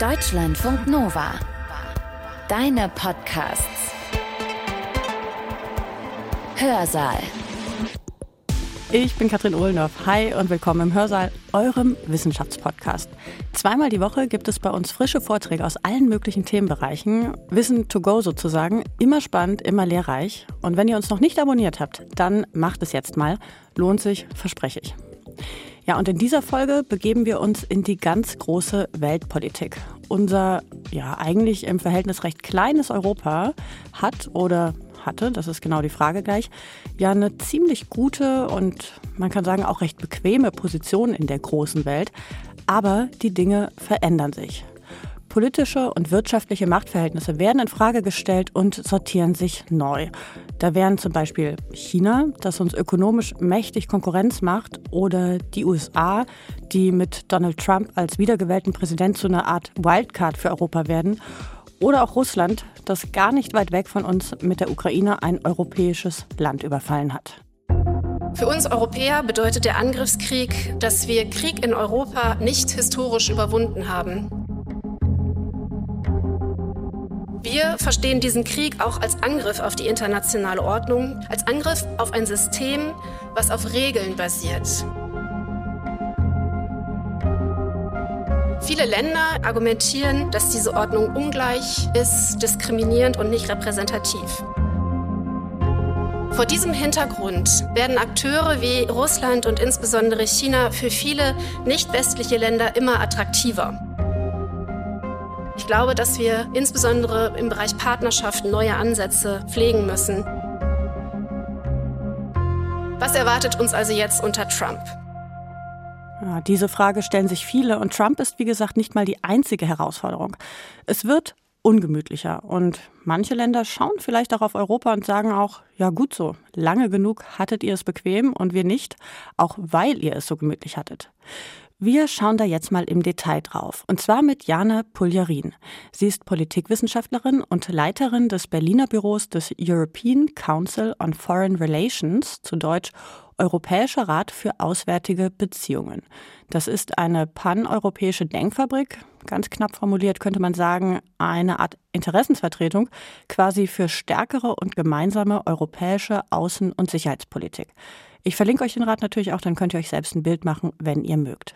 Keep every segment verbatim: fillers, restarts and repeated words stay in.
Deutschlandfunk Nova. Deine Podcasts. Hörsaal. Ich bin Katrin Ohlendorf. Hi und willkommen im Hörsaal, eurem Wissenschaftspodcast. Zweimal die Woche gibt es bei uns frische Vorträge aus allen möglichen Themenbereichen. Wissen to go sozusagen. Immer spannend, immer lehrreich. Und wenn ihr uns noch nicht abonniert habt, dann macht es jetzt mal. Lohnt sich, verspreche ich. Ja, und in dieser Folge begeben wir uns in die ganz große Weltpolitik. Unser, ja, eigentlich im Verhältnis recht kleines Europa hat oder hatte, das ist genau die Frage gleich, ja eine ziemlich gute und man kann sagen auch recht bequeme Position in der großen Welt. Aber die Dinge verändern sich. Politische und wirtschaftliche Machtverhältnisse werden in Frage gestellt und sortieren sich neu. Da wären zum Beispiel China, das uns ökonomisch mächtig Konkurrenz macht, oder die U S A, die mit Donald Trump als wiedergewählten Präsident zu einer Art Wildcard für Europa werden. Oder auch Russland, das gar nicht weit weg von uns mit der Ukraine ein europäisches Land überfallen hat. Für uns Europäer bedeutet der Angriffskrieg, dass wir Krieg in Europa nicht historisch überwunden haben. Wir verstehen diesen Krieg auch als Angriff auf die internationale Ordnung, als Angriff auf ein System, was auf Regeln basiert. Viele Länder argumentieren, dass diese Ordnung ungleich ist, diskriminierend und nicht repräsentativ. Vor diesem Hintergrund werden Akteure wie Russland und insbesondere China für viele nicht-westliche Länder immer attraktiver. Ich glaube, dass wir insbesondere im Bereich Partnerschaft neue Ansätze pflegen müssen. Was erwartet uns also jetzt unter Trump? Ja, diese Frage stellen sich viele und Trump ist, wie gesagt, nicht mal die einzige Herausforderung. Es wird ungemütlicher und manche Länder schauen vielleicht auch auf Europa und sagen auch, ja gut so, lange genug hattet ihr es bequem und wir nicht, auch weil ihr es so gemütlich hattet. Wir schauen da jetzt mal im Detail drauf. Und zwar mit Jana Puljarin. Sie ist Politikwissenschaftlerin und Leiterin des Berliner Büros des European Council on Foreign Relations, zu Deutsch Europäischer Rat für Auswärtige Beziehungen. Das ist eine paneuropäische Denkfabrik, ganz knapp formuliert könnte man sagen, eine Art Interessensvertretung, quasi für stärkere und gemeinsame europäische Außen- und Sicherheitspolitik. Ich verlinke euch den Rat natürlich auch, dann könnt ihr euch selbst ein Bild machen, wenn ihr mögt.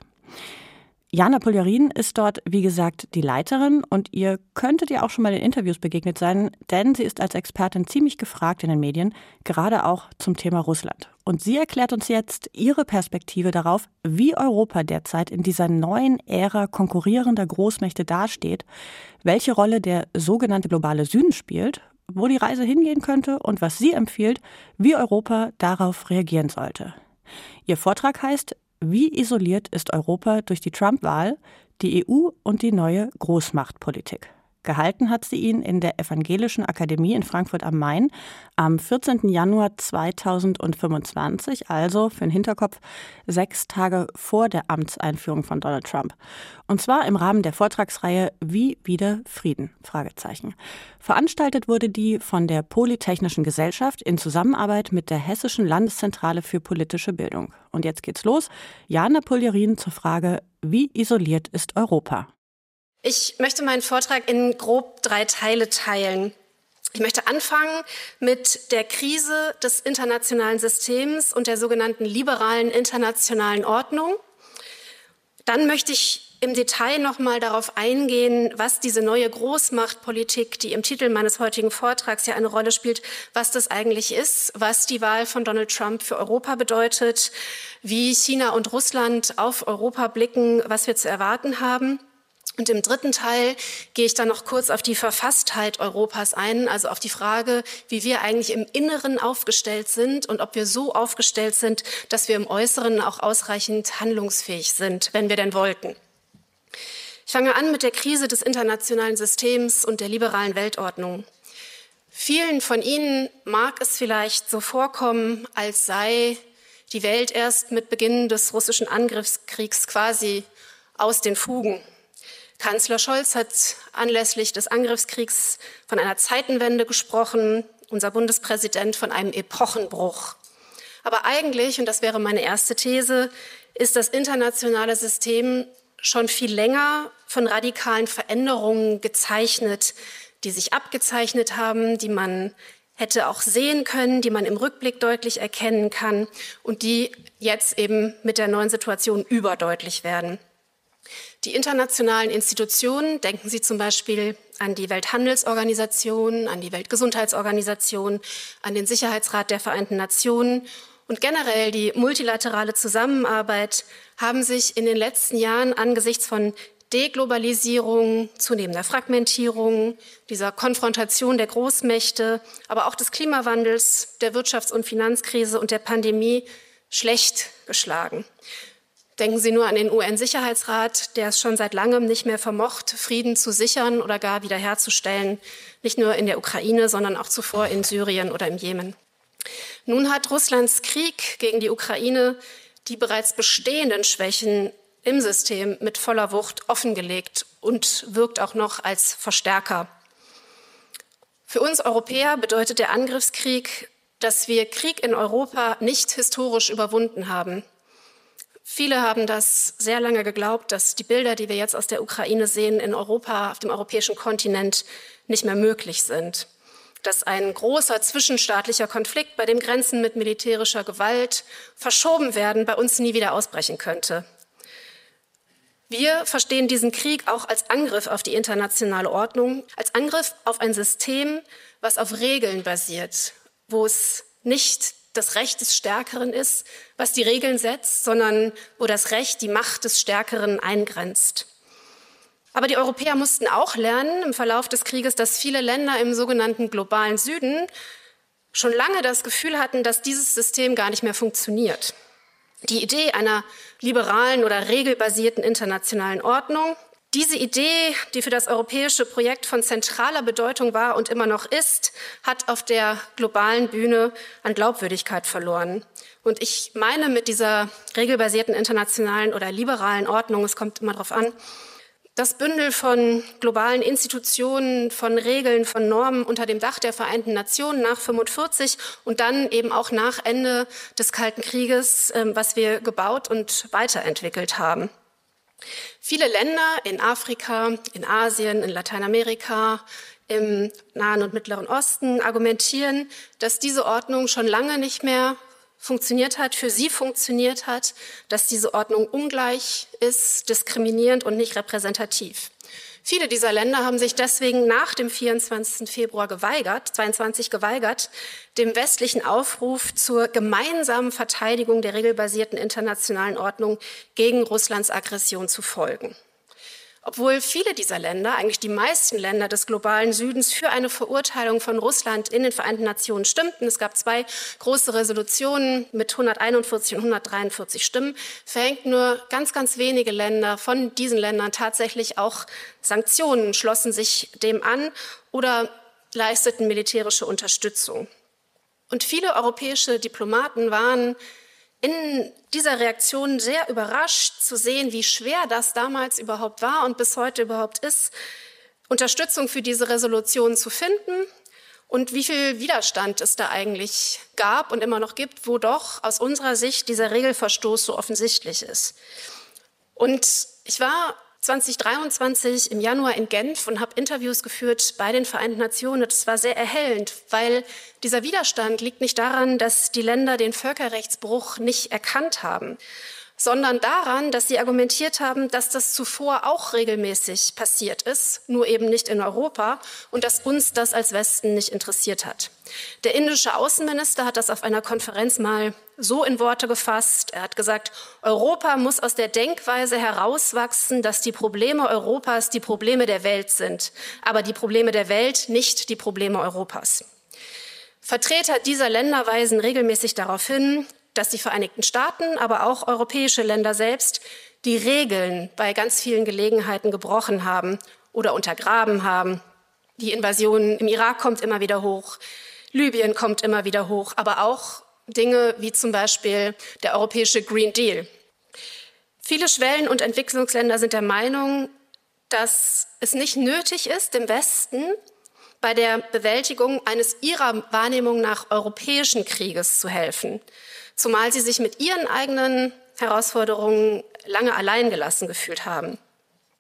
Jana Puljarin ist dort, wie gesagt, die Leiterin und ihr könntet ihr auch schon mal in Interviews begegnet sein, denn sie ist als Expertin ziemlich gefragt in den Medien, gerade auch zum Thema Russland. Und sie erklärt uns jetzt ihre Perspektive darauf, wie Europa derzeit in dieser neuen Ära konkurrierender Großmächte dasteht, welche Rolle der sogenannte globale Süden spielt, wo die Reise hingehen könnte und was sie empfiehlt, wie Europa darauf reagieren sollte. Ihr Vortrag heißt Wie isoliert ist Europa durch die Trump-Wahl, die E U und die neue Großmachtpolitik? Gehalten hat sie ihn in der Evangelischen Akademie in Frankfurt am Main am vierzehnten Januar zweitausendfünfundzwanzig, also für den Hinterkopf sechs Tage vor der Amtseinführung von Donald Trump. Und zwar im Rahmen der Vortragsreihe Wie wieder Frieden? Fragezeichen. Veranstaltet wurde die von der Polytechnischen Gesellschaft in Zusammenarbeit mit der Hessischen Landeszentrale für politische Bildung. Und jetzt geht's los. Jana Puljarin zur Frage, wie isoliert ist Europa? Ich möchte meinen Vortrag in grob drei Teile teilen. Ich möchte anfangen mit der Krise des internationalen Systems und der sogenannten liberalen internationalen Ordnung. Dann möchte ich im Detail nochmal darauf eingehen, was diese neue Großmachtpolitik, die im Titel meines heutigen Vortrags ja eine Rolle spielt, was das eigentlich ist, was die Wahl von Donald Trump für Europa bedeutet, wie China und Russland auf Europa blicken, was wir zu erwarten haben. Und im dritten Teil gehe ich dann noch kurz auf die Verfasstheit Europas ein, also auf die Frage, wie wir eigentlich im Inneren aufgestellt sind und ob wir so aufgestellt sind, dass wir im Äußeren auch ausreichend handlungsfähig sind, wenn wir denn wollten. Ich fange an mit der Krise des internationalen Systems und der liberalen Weltordnung. Vielen von Ihnen mag es vielleicht so vorkommen, als sei die Welt erst mit Beginn des russischen Angriffskriegs quasi aus den Fugen. Kanzler Scholz hat anlässlich des Angriffskriegs von einer Zeitenwende gesprochen, unser Bundespräsident von einem Epochenbruch. Aber eigentlich, und das wäre meine erste These, ist das internationale System schon viel länger von radikalen Veränderungen gezeichnet, die sich abgezeichnet haben, die man hätte auch sehen können, die man im Rückblick deutlich erkennen kann und die jetzt eben mit der neuen Situation überdeutlich werden. Die internationalen Institutionen, denken Sie zum Beispiel an die Welthandelsorganisation, an die Weltgesundheitsorganisation, an den Sicherheitsrat der Vereinten Nationen und generell die multilaterale Zusammenarbeit, haben sich in den letzten Jahren angesichts von Deglobalisierung, zunehmender Fragmentierung, dieser Konfrontation der Großmächte, aber auch des Klimawandels, der Wirtschafts- und Finanzkrise und der Pandemie schlecht geschlagen. Denken Sie nur an den U N-Sicherheitsrat, der es schon seit langem nicht mehr vermocht, Frieden zu sichern oder gar wiederherzustellen, nicht nur in der Ukraine, sondern auch zuvor in Syrien oder im Jemen. Nun hat Russlands Krieg gegen die Ukraine die bereits bestehenden Schwächen im System mit voller Wucht offengelegt und wirkt auch noch als Verstärker. Für uns Europäer bedeutet der Angriffskrieg, dass wir Krieg in Europa nicht historisch überwunden haben. Viele haben das sehr lange geglaubt, dass die Bilder, die wir jetzt aus der Ukraine sehen, in Europa, auf dem europäischen Kontinent nicht mehr möglich sind. Dass ein großer zwischenstaatlicher Konflikt, bei dem Grenzen mit militärischer Gewalt verschoben werden, bei uns nie wieder ausbrechen könnte. Wir verstehen diesen Krieg auch als Angriff auf die internationale Ordnung, als Angriff auf ein System, was auf Regeln basiert, wo es nicht das Recht des Stärkeren ist, was die Regeln setzt, sondern wo das Recht die Macht des Stärkeren eingrenzt. Aber die Europäer mussten auch lernen im Verlauf des Krieges, dass viele Länder im sogenannten globalen Süden schon lange das Gefühl hatten, dass dieses System gar nicht mehr funktioniert. Die Idee einer liberalen oder regelbasierten internationalen Ordnung, diese Idee, die für das europäische Projekt von zentraler Bedeutung war und immer noch ist, hat auf der globalen Bühne an Glaubwürdigkeit verloren. Und ich meine mit dieser regelbasierten internationalen oder liberalen Ordnung, es kommt immer darauf an, das Bündel von globalen Institutionen, von Regeln, von Normen unter dem Dach der Vereinten Nationen nach fünfundvierzig und dann eben auch nach Ende des Kalten Krieges, was wir gebaut und weiterentwickelt haben. Viele Länder in Afrika, in Asien, in Lateinamerika, im Nahen und Mittleren Osten argumentieren, dass diese Ordnung schon lange nicht mehr funktioniert hat, für sie funktioniert hat, dass diese Ordnung ungleich ist, diskriminierend und nicht repräsentativ. Viele dieser Länder haben sich deswegen nach dem vierundzwanzigsten Februar geweigert, zweiundzwanzig geweigert, dem westlichen Aufruf zur gemeinsamen Verteidigung der regelbasierten internationalen Ordnung gegen Russlands Aggression zu folgen. Obwohl viele dieser Länder, eigentlich die meisten Länder des globalen Südens, für eine Verurteilung von Russland in den Vereinten Nationen stimmten. Es gab zwei große Resolutionen mit hunderteinundvierzig und hundertdreiundvierzig Stimmen. Verhängt nur ganz, ganz wenige Länder von diesen Ländern tatsächlich auch Sanktionen, schlossen sich dem an oder leisteten militärische Unterstützung. Und viele europäische Diplomaten waren in dieser Reaktion sehr überrascht zu sehen, wie schwer das damals überhaupt war und bis heute überhaupt ist, Unterstützung für diese Resolution zu finden und wie viel Widerstand es da eigentlich gab und immer noch gibt, wo doch aus unserer Sicht dieser Regelverstoß so offensichtlich ist. Und ich war zweitausenddreiundzwanzig im Januar in Genf und habe Interviews geführt bei den Vereinten Nationen. Das war sehr erhellend, weil dieser Widerstand liegt nicht daran, dass die Länder den Völkerrechtsbruch nicht erkannt haben, sondern daran, dass sie argumentiert haben, dass das zuvor auch regelmäßig passiert ist, nur eben nicht in Europa und dass uns das als Westen nicht interessiert hat. Der indische Außenminister hat das auf einer Konferenz mal so in Worte gefasst. Er hat gesagt, Europa muss aus der Denkweise herauswachsen, dass die Probleme Europas die Probleme der Welt sind, aber die Probleme der Welt nicht die Probleme Europas. Vertreter dieser Länder weisen regelmäßig darauf hin, dass die Vereinigten Staaten, aber auch europäische Länder selbst die Regeln bei ganz vielen Gelegenheiten gebrochen haben oder untergraben haben. Die Invasion im Irak kommt immer wieder hoch, Libyen kommt immer wieder hoch, aber auch Dinge wie zum Beispiel der europäische Green Deal. Viele Schwellen- und Entwicklungsländer sind der Meinung, dass es nicht nötig ist, dem Westen bei der Bewältigung eines ihrer Wahrnehmung nach europäischen Krieges zu helfen, zumal sie sich mit ihren eigenen Herausforderungen lange allein gelassen gefühlt haben.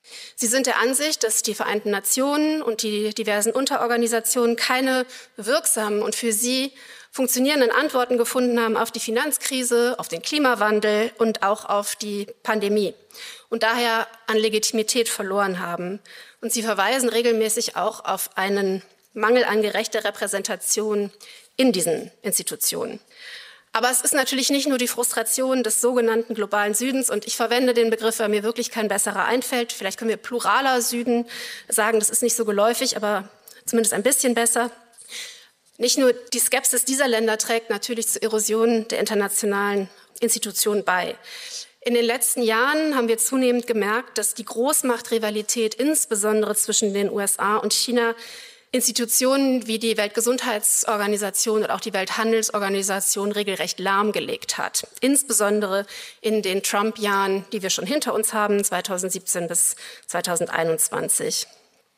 Sie sind der Ansicht, dass die Vereinten Nationen und die diversen Unterorganisationen keine wirksamen und für sie funktionierenden Antworten gefunden haben auf die Finanzkrise, auf den Klimawandel und auch auf die Pandemie und daher an Legitimität verloren haben. Und sie verweisen regelmäßig auch auf einen Mangel an gerechter Repräsentation in diesen Institutionen. Aber es ist natürlich nicht nur die Frustration des sogenannten globalen Südens, und ich verwende den Begriff, weil mir wirklich kein besserer einfällt. Vielleicht können wir pluraler Süden sagen, das ist nicht so geläufig, aber zumindest ein bisschen besser. Nicht nur die Skepsis dieser Länder trägt natürlich zur Erosion der internationalen Institutionen bei. In den letzten Jahren haben wir zunehmend gemerkt, dass die Großmachtrivalität insbesondere zwischen den U S A und China Institutionen wie die Weltgesundheitsorganisation und auch die Welthandelsorganisation regelrecht lahmgelegt hat. Insbesondere in den Trump-Jahren, die wir schon hinter uns haben, zweitausendsiebzehn bis zweitausendeinundzwanzig.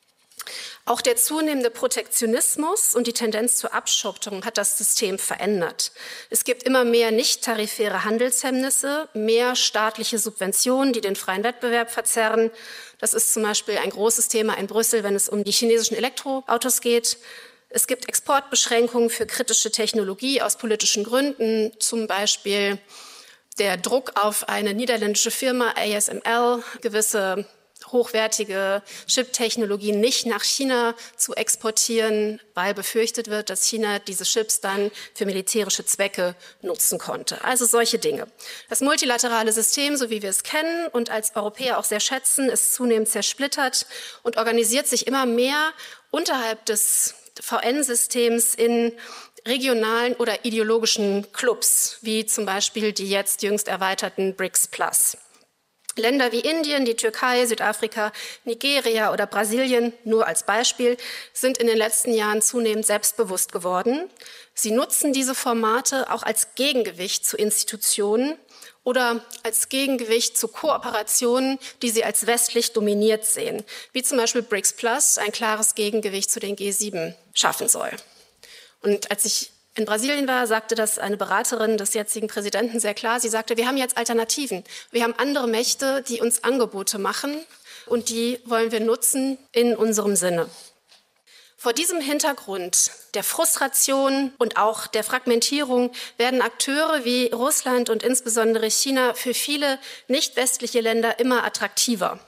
Auch der zunehmende Protektionismus und die Tendenz zur Abschottung hat das System verändert. Es gibt immer mehr nicht-tarifäre Handelshemmnisse, mehr staatliche Subventionen, die den freien Wettbewerb verzerren. Das ist zum Beispiel ein großes Thema in Brüssel, wenn es um die chinesischen Elektroautos geht. Es gibt Exportbeschränkungen für kritische Technologie aus politischen Gründen, zum Beispiel der Druck auf eine niederländische Firma A S M L, gewisse hochwertige Chip-Technologien nicht nach China zu exportieren, weil befürchtet wird, dass China diese Chips dann für militärische Zwecke nutzen konnte. Also solche Dinge. Das multilaterale System, so wie wir es kennen und als Europäer auch sehr schätzen, ist zunehmend zersplittert und organisiert sich immer mehr unterhalb des V N-Systems in regionalen oder ideologischen Clubs, wie zum Beispiel die jetzt jüngst erweiterten BRICS Plus. Länder wie Indien, die Türkei, Südafrika, Nigeria oder Brasilien, nur als Beispiel, sind in den letzten Jahren zunehmend selbstbewusst geworden. Sie nutzen diese Formate auch als Gegengewicht zu Institutionen oder als Gegengewicht zu Kooperationen, die sie als westlich dominiert sehen, wie zum Beispiel BRICS Plus ein klares Gegengewicht zu den G sieben schaffen soll. Und als ich in Brasilien war, sagte das eine Beraterin des jetzigen Präsidenten sehr klar. Sie sagte, wir haben jetzt Alternativen. Wir haben andere Mächte, die uns Angebote machen und die wollen wir nutzen in unserem Sinne. Vor diesem Hintergrund der Frustration und auch der Fragmentierung werden Akteure wie Russland und insbesondere China für viele nicht-westliche Länder immer attraktiver.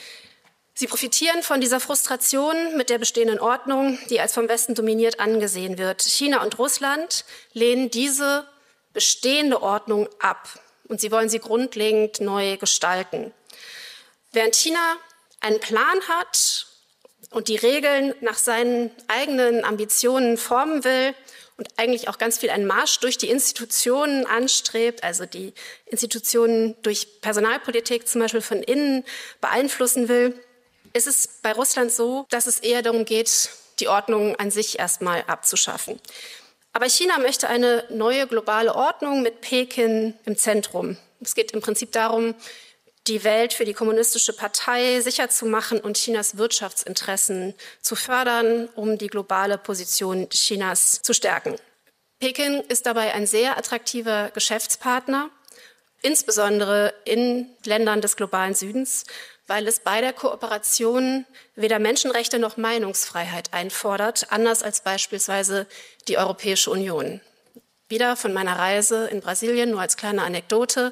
Sie profitieren von dieser Frustration mit der bestehenden Ordnung, die als vom Westen dominiert angesehen wird. China und Russland lehnen diese bestehende Ordnung ab und sie wollen sie grundlegend neu gestalten. Während China einen Plan hat und die Regeln nach seinen eigenen Ambitionen formen will und eigentlich auch ganz viel einen Marsch durch die Institutionen anstrebt, also die Institutionen durch Personalpolitik zum Beispiel von innen beeinflussen will, ist es bei Russland so, dass es eher darum geht, die Ordnung an sich erstmal abzuschaffen. Aber China möchte eine neue globale Ordnung mit Peking im Zentrum. Es geht im Prinzip darum, die Welt für die kommunistische Partei sicher zu machen und Chinas Wirtschaftsinteressen zu fördern, um die globale Position Chinas zu stärken. Peking ist dabei ein sehr attraktiver Geschäftspartner, insbesondere in Ländern des globalen Südens, weil es bei der Kooperation weder Menschenrechte noch Meinungsfreiheit einfordert, anders als beispielsweise die Europäische Union. Wieder von meiner Reise in Brasilien, nur als kleine Anekdote.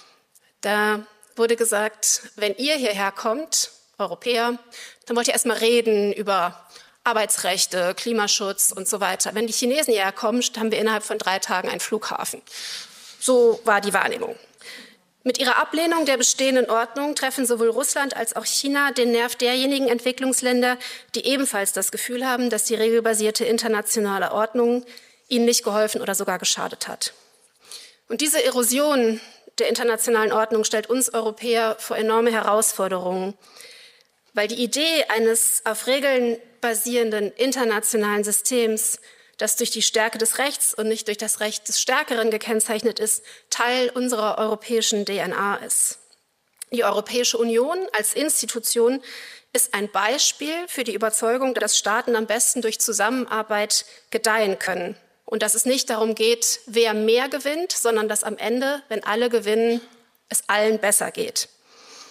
Da wurde gesagt, wenn ihr hierher kommt, Europäer, dann wollt ihr erstmal reden über Arbeitsrechte, Klimaschutz und so weiter. Wenn die Chinesen hierher kommen, haben wir innerhalb von drei Tagen einen Flughafen. So war die Wahrnehmung. Mit ihrer Ablehnung der bestehenden Ordnung treffen sowohl Russland als auch China den Nerv derjenigen Entwicklungsländer, die ebenfalls das Gefühl haben, dass die regelbasierte internationale Ordnung ihnen nicht geholfen oder sogar geschadet hat. Und diese Erosion der internationalen Ordnung stellt uns Europäer vor enorme Herausforderungen, weil die Idee eines auf Regeln basierenden internationalen Systems, das durch die Stärke des Rechts und nicht durch das Recht des Stärkeren gekennzeichnet ist, Teil unserer europäischen D N A ist. Die Europäische Union als Institution ist ein Beispiel für die Überzeugung, dass Staaten am besten durch Zusammenarbeit gedeihen können und dass es nicht darum geht, wer mehr gewinnt, sondern dass am Ende, wenn alle gewinnen, es allen besser geht.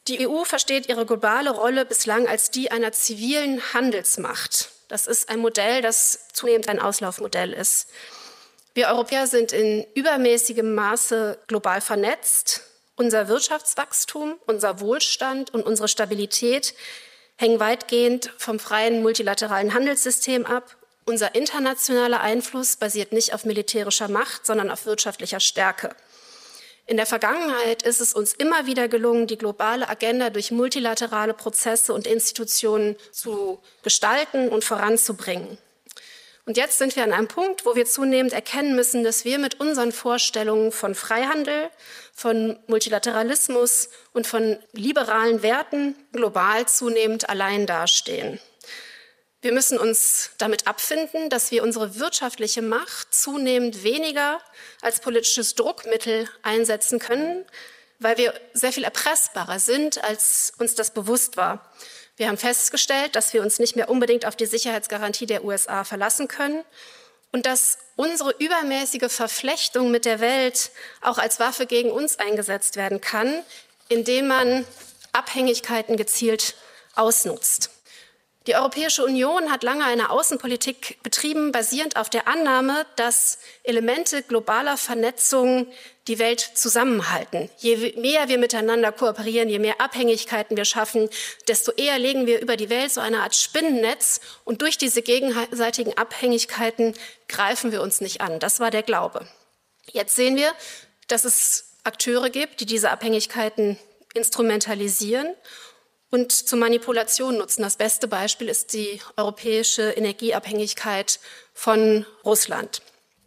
Die E U versteht ihre globale Rolle bislang als die einer zivilen Handelsmacht. Das ist ein Modell, das zunehmend ein Auslaufmodell ist. Wir Europäer sind in übermäßigem Maße global vernetzt. Unser Wirtschaftswachstum, unser Wohlstand und unsere Stabilität hängen weitgehend vom freien multilateralen Handelssystem ab. Unser internationaler Einfluss basiert nicht auf militärischer Macht, sondern auf wirtschaftlicher Stärke. In der Vergangenheit ist es uns immer wieder gelungen, die globale Agenda durch multilaterale Prozesse und Institutionen zu gestalten und voranzubringen. Und jetzt sind wir an einem Punkt, wo wir zunehmend erkennen müssen, dass wir mit unseren Vorstellungen von Freihandel, von Multilateralismus und von liberalen Werten global zunehmend allein dastehen. Wir müssen uns damit abfinden, dass wir unsere wirtschaftliche Macht zunehmend weniger als politisches Druckmittel einsetzen können, weil wir sehr viel erpressbarer sind, als uns das bewusst war. Wir haben festgestellt, dass wir uns nicht mehr unbedingt auf die Sicherheitsgarantie der U S A verlassen können und dass unsere übermäßige Verflechtung mit der Welt auch als Waffe gegen uns eingesetzt werden kann, indem man Abhängigkeiten gezielt ausnutzt. Die Europäische Union hat lange eine Außenpolitik betrieben, basierend auf der Annahme, dass Elemente globaler Vernetzung die Welt zusammenhalten. Je mehr wir miteinander kooperieren, je mehr Abhängigkeiten wir schaffen, desto eher legen wir über die Welt so eine Art Spinnennetz und durch diese gegenseitigen Abhängigkeiten greifen wir uns nicht an. Das war der Glaube. Jetzt sehen wir, dass es Akteure gibt, die diese Abhängigkeiten instrumentalisieren und zur Manipulation nutzen. Das beste Beispiel ist die europäische Energieabhängigkeit von Russland.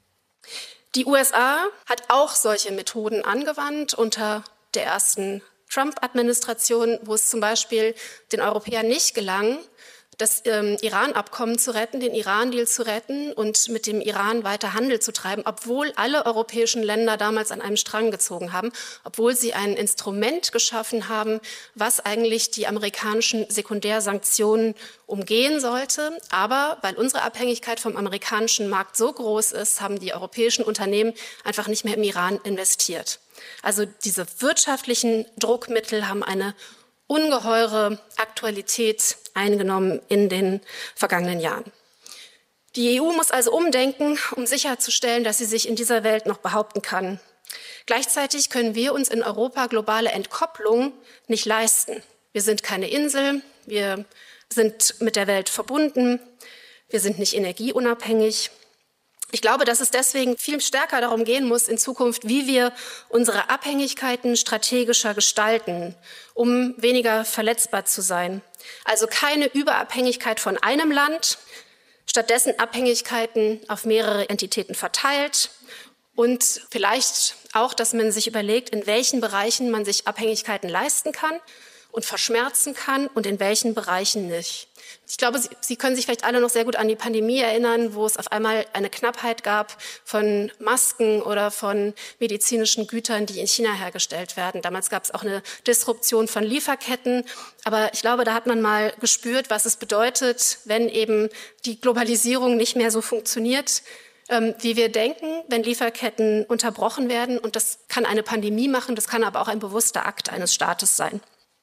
Die U S A hat auch solche Methoden angewandt unter der ersten Trump-Administration, wo es zum Beispiel den Europäern nicht gelang, das ähm, Iran-Abkommen zu retten, den Iran-Deal zu retten und mit dem Iran weiter Handel zu treiben, obwohl alle europäischen Länder damals an einem Strang gezogen haben, obwohl sie ein Instrument geschaffen haben, was eigentlich die amerikanischen Sekundärsanktionen umgehen sollte. Aber weil unsere Abhängigkeit vom amerikanischen Markt so groß ist, haben die europäischen Unternehmen einfach nicht mehr im Iran investiert. Also diese wirtschaftlichen Druckmittel haben eine ungeheure Aktualität eingenommen in den vergangenen Jahren. Die E U muss also umdenken, um sicherzustellen, dass sie sich in dieser Welt noch behaupten kann. Gleichzeitig können wir uns in Europa globale Entkopplung nicht leisten. Wir sind keine Insel, wir sind mit der Welt verbunden, wir sind nicht energieunabhängig. Ich glaube, dass es deswegen viel stärker darum gehen muss in Zukunft, wie wir unsere Abhängigkeiten strategischer gestalten, um weniger verletzbar zu sein. Also keine Überabhängigkeit von einem Land, stattdessen Abhängigkeiten auf mehrere Entitäten verteilt und vielleicht auch, dass man sich überlegt, in welchen Bereichen man sich Abhängigkeiten leisten kann und verschmerzen kann und in welchen Bereichen nicht. Ich glaube, Sie, Sie können sich vielleicht alle noch sehr gut an die Pandemie erinnern, wo es auf einmal eine Knappheit gab von Masken oder von medizinischen Gütern, die in China hergestellt werden. Damals gab es auch eine Disruption von Lieferketten. Aber ich glaube, da hat man mal gespürt, was es bedeutet, wenn eben die Globalisierung nicht mehr so funktioniert, ähm, wie wir denken, wenn Lieferketten unterbrochen werden. Und das kann eine Pandemie machen, das kann aber auch ein bewusster Akt eines Staates sein.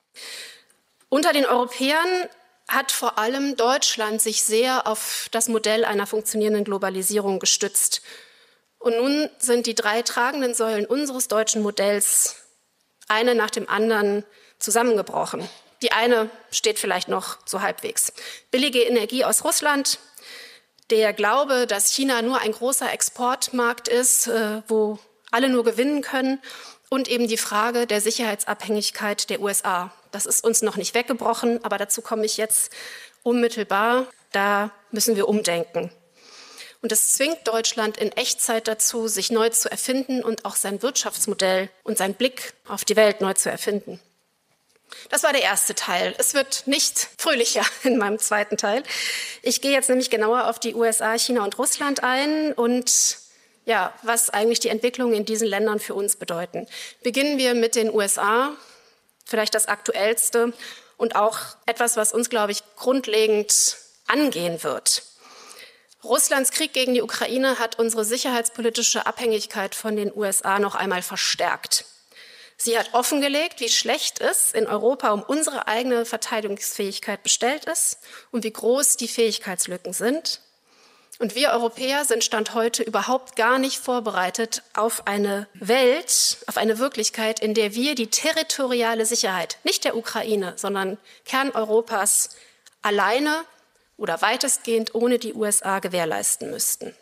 Unter den Europäern hat vor allem Deutschland sich sehr auf das Modell einer funktionierenden Globalisierung gestützt. Und nun sind die drei tragenden Säulen unseres deutschen Modells eine nach dem anderen zusammengebrochen. Die eine steht vielleicht noch so halbwegs. Billige Energie aus Russland, der Glaube, dass China nur ein großer Exportmarkt ist, wo alle nur gewinnen können, und eben die Frage der Sicherheitsabhängigkeit der U S A. Das ist uns noch nicht weggebrochen, aber dazu komme ich jetzt unmittelbar. Da müssen wir umdenken. Und das zwingt Deutschland in Echtzeit dazu, sich neu zu erfinden und auch sein Wirtschaftsmodell und seinen Blick auf die Welt neu zu erfinden. Das war der erste Teil. Es wird nicht fröhlicher in meinem zweiten Teil. Ich gehe jetzt nämlich genauer auf die U S A, China und Russland ein und ja, was eigentlich die Entwicklungen in diesen Ländern für uns bedeuten. Beginnen wir mit den U S A, vielleicht das Aktuellste und auch etwas, was uns, glaube ich, grundlegend angehen wird. Russlands Krieg gegen die Ukraine hat unsere sicherheitspolitische Abhängigkeit von den U S A noch einmal verstärkt. Sie hat offengelegt, wie schlecht es in Europa um unsere eigene Verteidigungsfähigkeit bestellt ist und wie groß die Fähigkeitslücken sind. Und wir Europäer sind Stand heute überhaupt gar nicht vorbereitet auf eine Welt, auf eine Wirklichkeit, in der wir die territoriale Sicherheit, nicht der Ukraine, sondern Kerneuropas, alleine oder weitestgehend ohne die U S A gewährleisten müssten.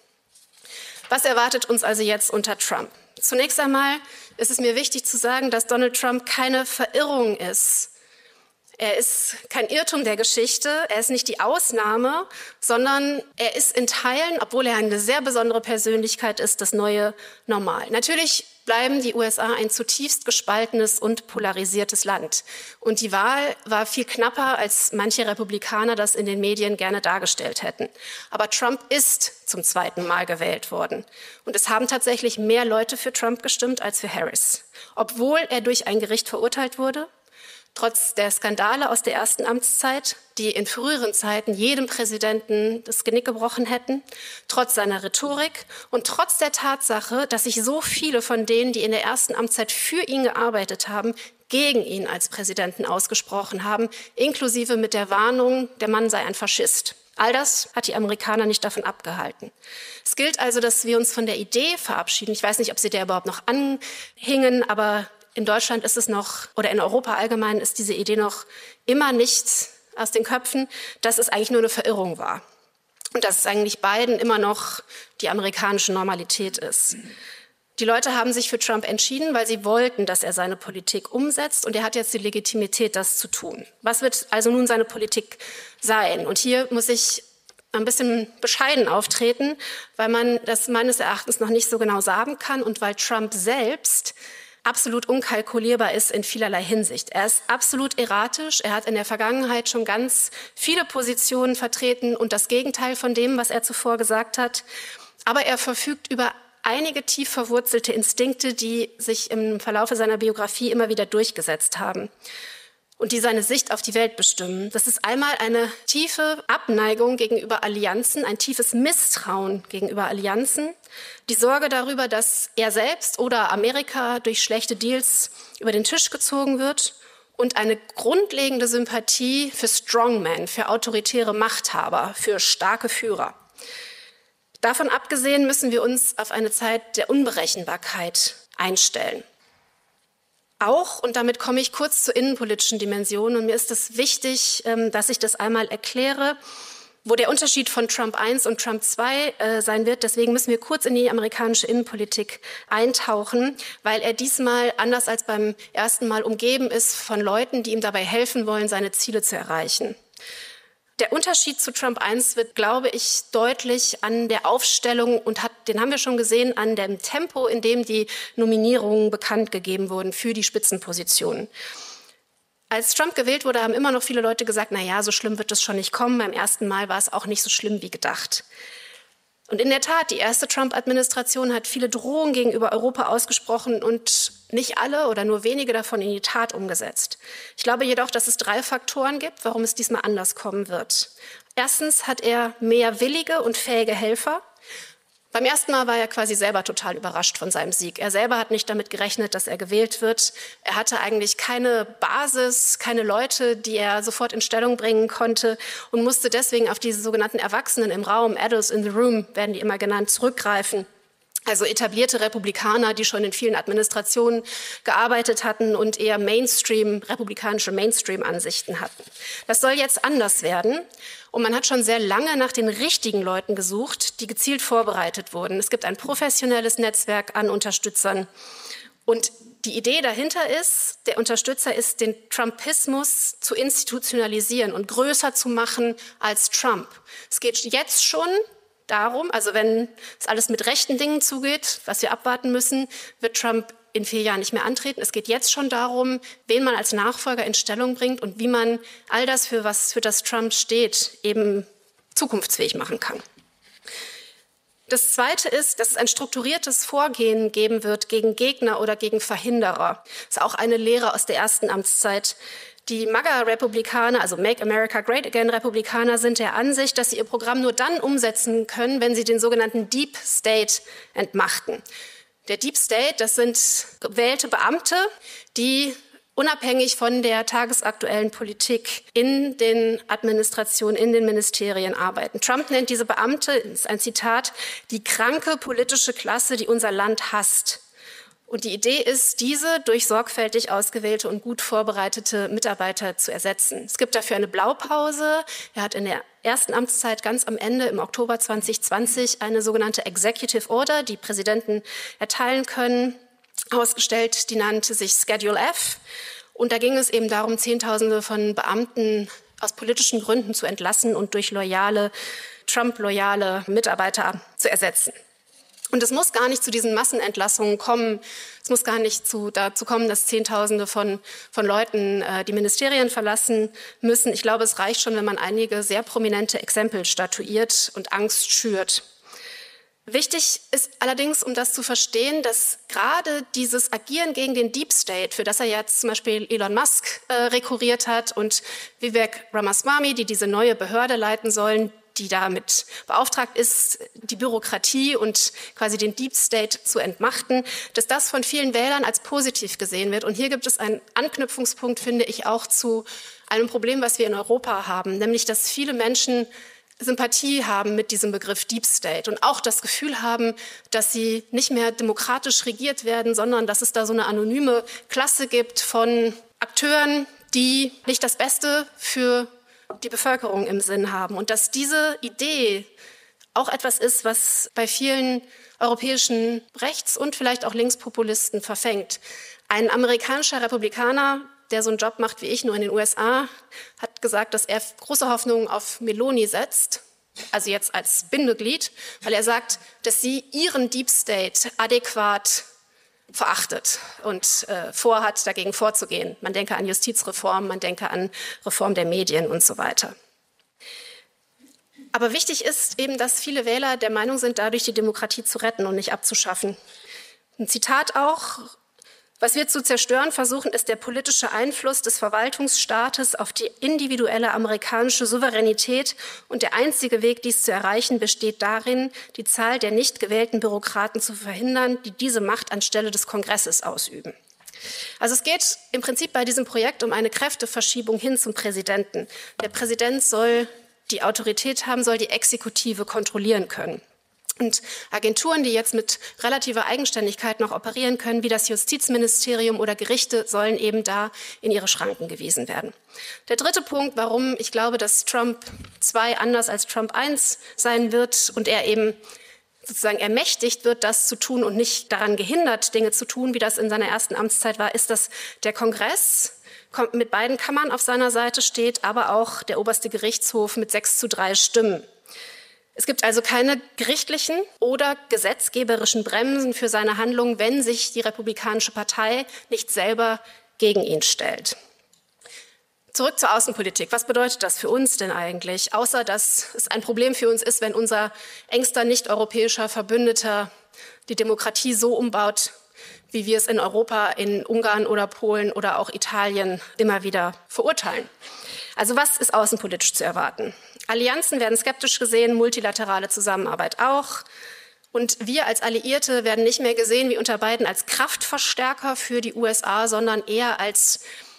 Was erwartet uns also jetzt unter Trump? Zunächst einmal ist es mir wichtig zu sagen, dass Donald Trump keine Verirrung ist. Er ist kein Irrtum der Geschichte, er ist nicht die Ausnahme, sondern er ist in Teilen, obwohl er eine sehr besondere Persönlichkeit ist, das neue Normal. Natürlich bleiben die U S A ein zutiefst gespaltenes und polarisiertes Land. Und die Wahl war viel knapper, als manche Republikaner das in den Medien gerne dargestellt hätten. Aber Trump ist zum zweiten Mal gewählt worden. Und es haben tatsächlich mehr Leute für Trump gestimmt als für Harris. Obwohl er durch ein Gericht verurteilt wurde, trotz der Skandale aus der ersten Amtszeit, die in früheren Zeiten jedem Präsidenten das Genick gebrochen hätten, trotz seiner Rhetorik und trotz der Tatsache, dass sich so viele von denen, die in der ersten Amtszeit für ihn gearbeitet haben, gegen ihn als Präsidenten ausgesprochen haben, inklusive mit der Warnung, der Mann sei ein Faschist. All das hat die Amerikaner nicht davon abgehalten. Es gilt also, dass wir uns von der Idee verabschieden. Ich weiß nicht, ob sie der überhaupt noch anhingen, aber in Deutschland ist es noch, oder in Europa allgemein ist diese Idee noch immer nicht aus den Köpfen, dass es eigentlich nur eine Verirrung war. Und dass es eigentlich Biden immer noch die amerikanische Normalität ist. Die Leute haben sich für Trump entschieden, weil sie wollten, dass er seine Politik umsetzt. Und er hat jetzt die Legitimität, das zu tun. Was wird also nun seine Politik sein? Und hier muss ich ein bisschen bescheiden auftreten, weil man das meines Erachtens noch nicht so genau sagen kann und weil Trump selbst absolut unkalkulierbar ist in vielerlei Hinsicht. Er ist absolut erratisch. Er hat in der Vergangenheit schon ganz viele Positionen vertreten und das Gegenteil von dem, was er zuvor gesagt hat. Aber er verfügt über einige tief verwurzelte Instinkte, die sich im Verlaufe seiner Biografie immer wieder durchgesetzt haben und die seine Sicht auf die Welt bestimmen. Das ist einmal eine tiefe Abneigung gegenüber Allianzen, ein tiefes Misstrauen gegenüber Allianzen, die Sorge darüber, dass er selbst oder Amerika durch schlechte Deals über den Tisch gezogen wird und eine grundlegende Sympathie für Strongmen, für autoritäre Machthaber, für starke Führer. Davon abgesehen müssen wir uns auf eine Zeit der Unberechenbarkeit einstellen. Auch, und damit komme ich kurz zur innenpolitischen Dimension, und mir ist es wichtig, dass ich das einmal erkläre, wo der Unterschied von Trump eins und Trump zwei äh, sein wird. Deswegen müssen wir kurz in die amerikanische Innenpolitik eintauchen, weil er diesmal, anders als beim ersten Mal, umgeben ist von Leuten, die ihm dabei helfen wollen, seine Ziele zu erreichen. Der Unterschied zu Trump eins wird, glaube ich, deutlich an der Aufstellung und hat, den haben wir schon gesehen, an dem Tempo, in dem die Nominierungen bekannt gegeben wurden für die Spitzenpositionen. Als Trump gewählt wurde, haben immer noch viele Leute gesagt, na ja, so schlimm wird es schon nicht kommen. Beim ersten Mal war es auch nicht so schlimm wie gedacht. Und in der Tat, die erste Trump-Administration hat viele Drohungen gegenüber Europa ausgesprochen und nicht alle oder nur wenige davon in die Tat umgesetzt. Ich glaube jedoch, dass es drei Faktoren gibt, warum es diesmal anders kommen wird. Erstens hat er mehr willige und fähige Helfer. Beim ersten Mal war er quasi selber total überrascht von seinem Sieg. Er selber hat nicht damit gerechnet, dass er gewählt wird. Er hatte eigentlich keine Basis, keine Leute, die er sofort in Stellung bringen konnte und musste deswegen auf diese sogenannten Erwachsenen im Raum, Adults in the Room, werden die immer genannt, zurückgreifen. Also etablierte Republikaner, die schon in vielen Administrationen gearbeitet hatten und eher Mainstream, republikanische Mainstream-Ansichten hatten. Das soll jetzt anders werden. Und man hat schon sehr lange nach den richtigen Leuten gesucht, die gezielt vorbereitet wurden. Es gibt ein professionelles Netzwerk an Unterstützern. Und die Idee dahinter ist, der Unterstützer ist, den Trumpismus zu institutionalisieren und größer zu machen als Trump. Es geht jetzt schon darum, also wenn es alles mit rechten Dingen zugeht, was wir abwarten müssen, wird Trump in vier Jahren nicht mehr antreten. Es geht jetzt schon darum, wen man als Nachfolger in Stellung bringt und wie man all das, für was für das Trump steht, eben zukunftsfähig machen kann. Das Zweite ist, dass es ein strukturiertes Vorgehen geben wird gegen Gegner oder gegen Verhinderer. Das ist auch eine Lehre aus der ersten Amtszeit. Die MAGA-Republikaner, also Make America Great Again-Republikaner, sind der Ansicht, dass sie ihr Programm nur dann umsetzen können, wenn sie den sogenannten Deep State entmachten. Der Deep State, das sind gewählte Beamte, die unabhängig von der tagesaktuellen Politik in den Administrationen, in den Ministerien arbeiten. Trump nennt diese Beamte, das ist ein Zitat, die kranke politische Klasse, die unser Land hasst. Und die Idee ist, diese durch sorgfältig ausgewählte und gut vorbereitete Mitarbeiter zu ersetzen. Es gibt dafür eine Blaupause. Er hat in der ersten Amtszeit ganz am Ende im Oktober zwanzig zwanzig eine sogenannte Executive Order, die Präsidenten erteilen können, ausgestellt. Die nannte sich Schedule F. Und da ging es eben darum, Zehntausende von Beamten aus politischen Gründen zu entlassen und durch loyale, Trump-loyale Mitarbeiter zu ersetzen. Und es muss gar nicht zu diesen Massenentlassungen kommen. Es muss gar nicht zu, dazu kommen, dass Zehntausende von, von Leuten äh, die Ministerien verlassen müssen. Ich glaube, es reicht schon, wenn man einige sehr prominente Exempel statuiert und Angst schürt. Wichtig ist allerdings, um das zu verstehen, dass gerade dieses Agieren gegen den Deep State, für das er jetzt zum Beispiel Elon Musk äh, rekurriert hat und Vivek Ramaswamy, die diese neue Behörde leiten sollen, die damit beauftragt ist, die Bürokratie und quasi den Deep State zu entmachten, dass das von vielen Wählern als positiv gesehen wird. Und hier gibt es einen Anknüpfungspunkt, finde ich, auch zu einem Problem, was wir in Europa haben, nämlich dass viele Menschen Sympathie haben mit diesem Begriff Deep State und auch das Gefühl haben, dass sie nicht mehr demokratisch regiert werden, sondern dass es da so eine anonyme Klasse gibt von Akteuren, die nicht das Beste für die Bevölkerung im Sinn haben. Und dass diese Idee auch etwas ist, was bei vielen europäischen Rechts- und vielleicht auch Linkspopulisten verfängt. Ein amerikanischer Republikaner, der so einen Job macht wie ich, nur in den U S A, hat gesagt, dass er große Hoffnungen auf Meloni setzt, also jetzt als Bindeglied, weil er sagt, dass sie ihren Deep State adäquat verachtet und äh, vorhat, dagegen vorzugehen. Man denke an Justizreform, man denke an Reform der Medien und so weiter. Aber wichtig ist eben, dass viele Wähler der Meinung sind, dadurch die Demokratie zu retten und nicht abzuschaffen. Ein Zitat auch: Was wir zu zerstören versuchen, ist der politische Einfluss des Verwaltungsstaates auf die individuelle amerikanische Souveränität. Und der einzige Weg, dies zu erreichen, besteht darin, die Zahl der nicht gewählten Bürokraten zu verhindern, die diese Macht anstelle des Kongresses ausüben. Also es geht im Prinzip bei diesem Projekt um eine Kräfteverschiebung hin zum Präsidenten. Der Präsident soll die Autorität haben, soll die Exekutive kontrollieren können. Und Agenturen, die jetzt mit relativer Eigenständigkeit noch operieren können, wie das Justizministerium oder Gerichte, sollen eben da in ihre Schranken gewiesen werden. Der dritte Punkt, warum ich glaube, dass Trump zwei anders als Trump eins sein wird und er eben sozusagen ermächtigt wird, das zu tun und nicht daran gehindert, Dinge zu tun, wie das in seiner ersten Amtszeit war, ist, dass der Kongress mit beiden Kammern auf seiner Seite steht, aber auch der oberste Gerichtshof mit sechs zu drei Stimmen. Es gibt also keine gerichtlichen oder gesetzgeberischen Bremsen für seine Handlungen, wenn sich die Republikanische Partei nicht selber gegen ihn stellt. Zurück zur Außenpolitik. Was bedeutet das für uns denn eigentlich? Außer, dass es ein Problem für uns ist, wenn unser engster nicht-europäischer Verbündeter die Demokratie so umbaut, wie wir es in Europa, in Ungarn oder Polen oder auch Italien immer wieder verurteilen. Also was ist außenpolitisch zu erwarten? Allianzen werden skeptisch gesehen, multilaterale Zusammenarbeit auch. Und wir als Alliierte werden nicht mehr gesehen wie unter Biden als Kraftverstärker für die U S A, sondern eher als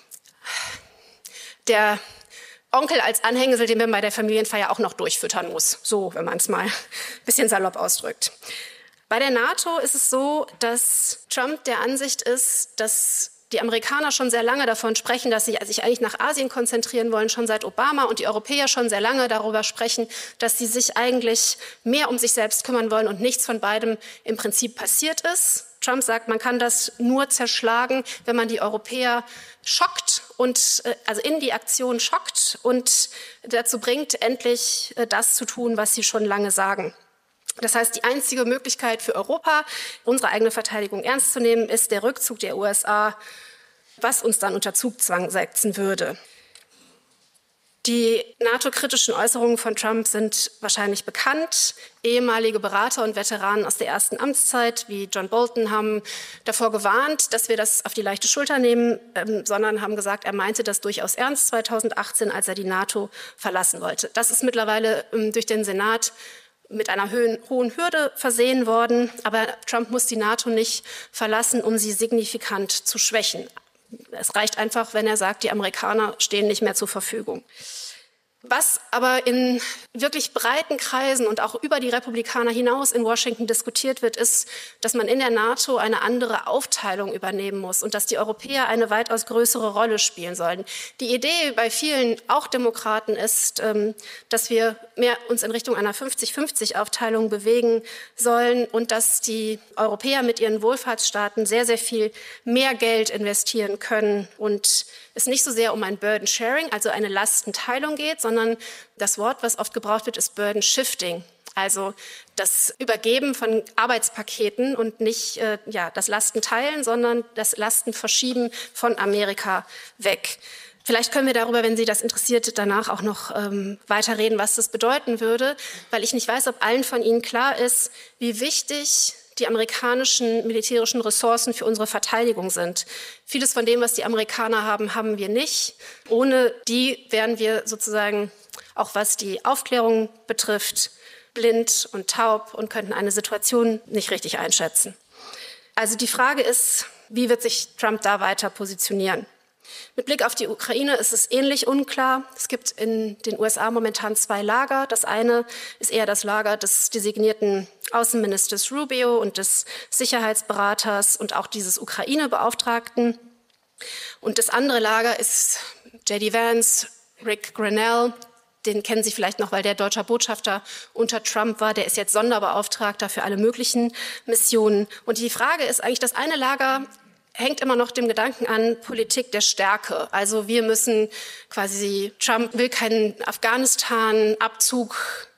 der Onkel, als Anhängsel, den man bei der Familienfeier auch noch durchfüttern muss. So, wenn man es mal ein bisschen salopp ausdrückt. Bei der NATO ist es so, dass Trump der Ansicht ist, dass die Amerikaner schon sehr lange davon sprechen, dass sie sich eigentlich nach Asien konzentrieren wollen, schon seit Obama, und die Europäer schon sehr lange darüber sprechen, dass sie sich eigentlich mehr um sich selbst kümmern wollen und nichts von beidem im Prinzip passiert ist. Trump sagt, man kann das nur zerschlagen, wenn man die Europäer schockt und also in die Aktion schockt und dazu bringt, endlich das zu tun, was sie schon lange sagen. Das heißt, die einzige Möglichkeit für Europa, unsere eigene Verteidigung ernst zu nehmen, ist der Rückzug der U S A, was uns dann unter Zugzwang setzen würde. Die NATO-kritischen Äußerungen von Trump sind wahrscheinlich bekannt. Ehemalige Berater und Veteranen aus der ersten Amtszeit, wie John Bolton, haben davor gewarnt, dass wir das auf die leichte Schulter nehmen, ähm, sondern haben gesagt, er meinte das durchaus ernst zweitausendachtzehn, als er die NATO verlassen wollte. Das ist mittlerweile ähm, durch den Senat mit einer hohen Hürde versehen worden. Aber Trump muss die NATO nicht verlassen, um sie signifikant zu schwächen. Es reicht einfach, wenn er sagt, die Amerikaner stehen nicht mehr zur Verfügung. Was aber in wirklich breiten Kreisen und auch über die Republikaner hinaus in Washington diskutiert wird, ist, dass man in der NATO eine andere Aufteilung übernehmen muss und dass die Europäer eine weitaus größere Rolle spielen sollen. Die Idee bei vielen, auch Demokraten, ist, dass wir mehr uns in Richtung einer fünfzig fünfzig Aufteilung bewegen sollen und dass die Europäer mit ihren Wohlfahrtsstaaten sehr, sehr viel mehr Geld investieren können und es nicht so sehr um ein Burden Sharing, also eine Lastenteilung geht, sondern das Wort, was oft gebraucht wird, ist Burden Shifting. Also das Übergeben von Arbeitspaketen und nicht äh, ja, das Lastenteilen, sondern das Lastenverschieben von Amerika weg. Vielleicht können wir darüber, wenn Sie das interessiert, danach auch noch ähm, weiterreden, was das bedeuten würde, weil ich nicht weiß, ob allen von Ihnen klar ist, wie wichtig die amerikanischen militärischen Ressourcen für unsere Verteidigung sind. Vieles von dem, was die Amerikaner haben, haben wir nicht. Ohne die wären wir sozusagen, auch was die Aufklärung betrifft, blind und taub und könnten eine Situation nicht richtig einschätzen. Also die Frage ist, wie wird sich Trump da weiter positionieren? Mit Blick auf die Ukraine ist es ähnlich unklar. Es gibt in den U S A momentan zwei Lager. Das eine ist eher das Lager des designierten Außenministers Rubio und des Sicherheitsberaters und auch dieses Ukraine-Beauftragten. Und das andere Lager ist J D Vance, Rick Grenell. Den kennen Sie vielleicht noch, weil der deutscher Botschafter unter Trump war. Der ist jetzt Sonderbeauftragter für alle möglichen Missionen. Und die Frage ist eigentlich, das eine Lager hängt immer noch dem Gedanken an Politik der Stärke. Also wir müssen quasi, Trump will keinen Afghanistan-Abzug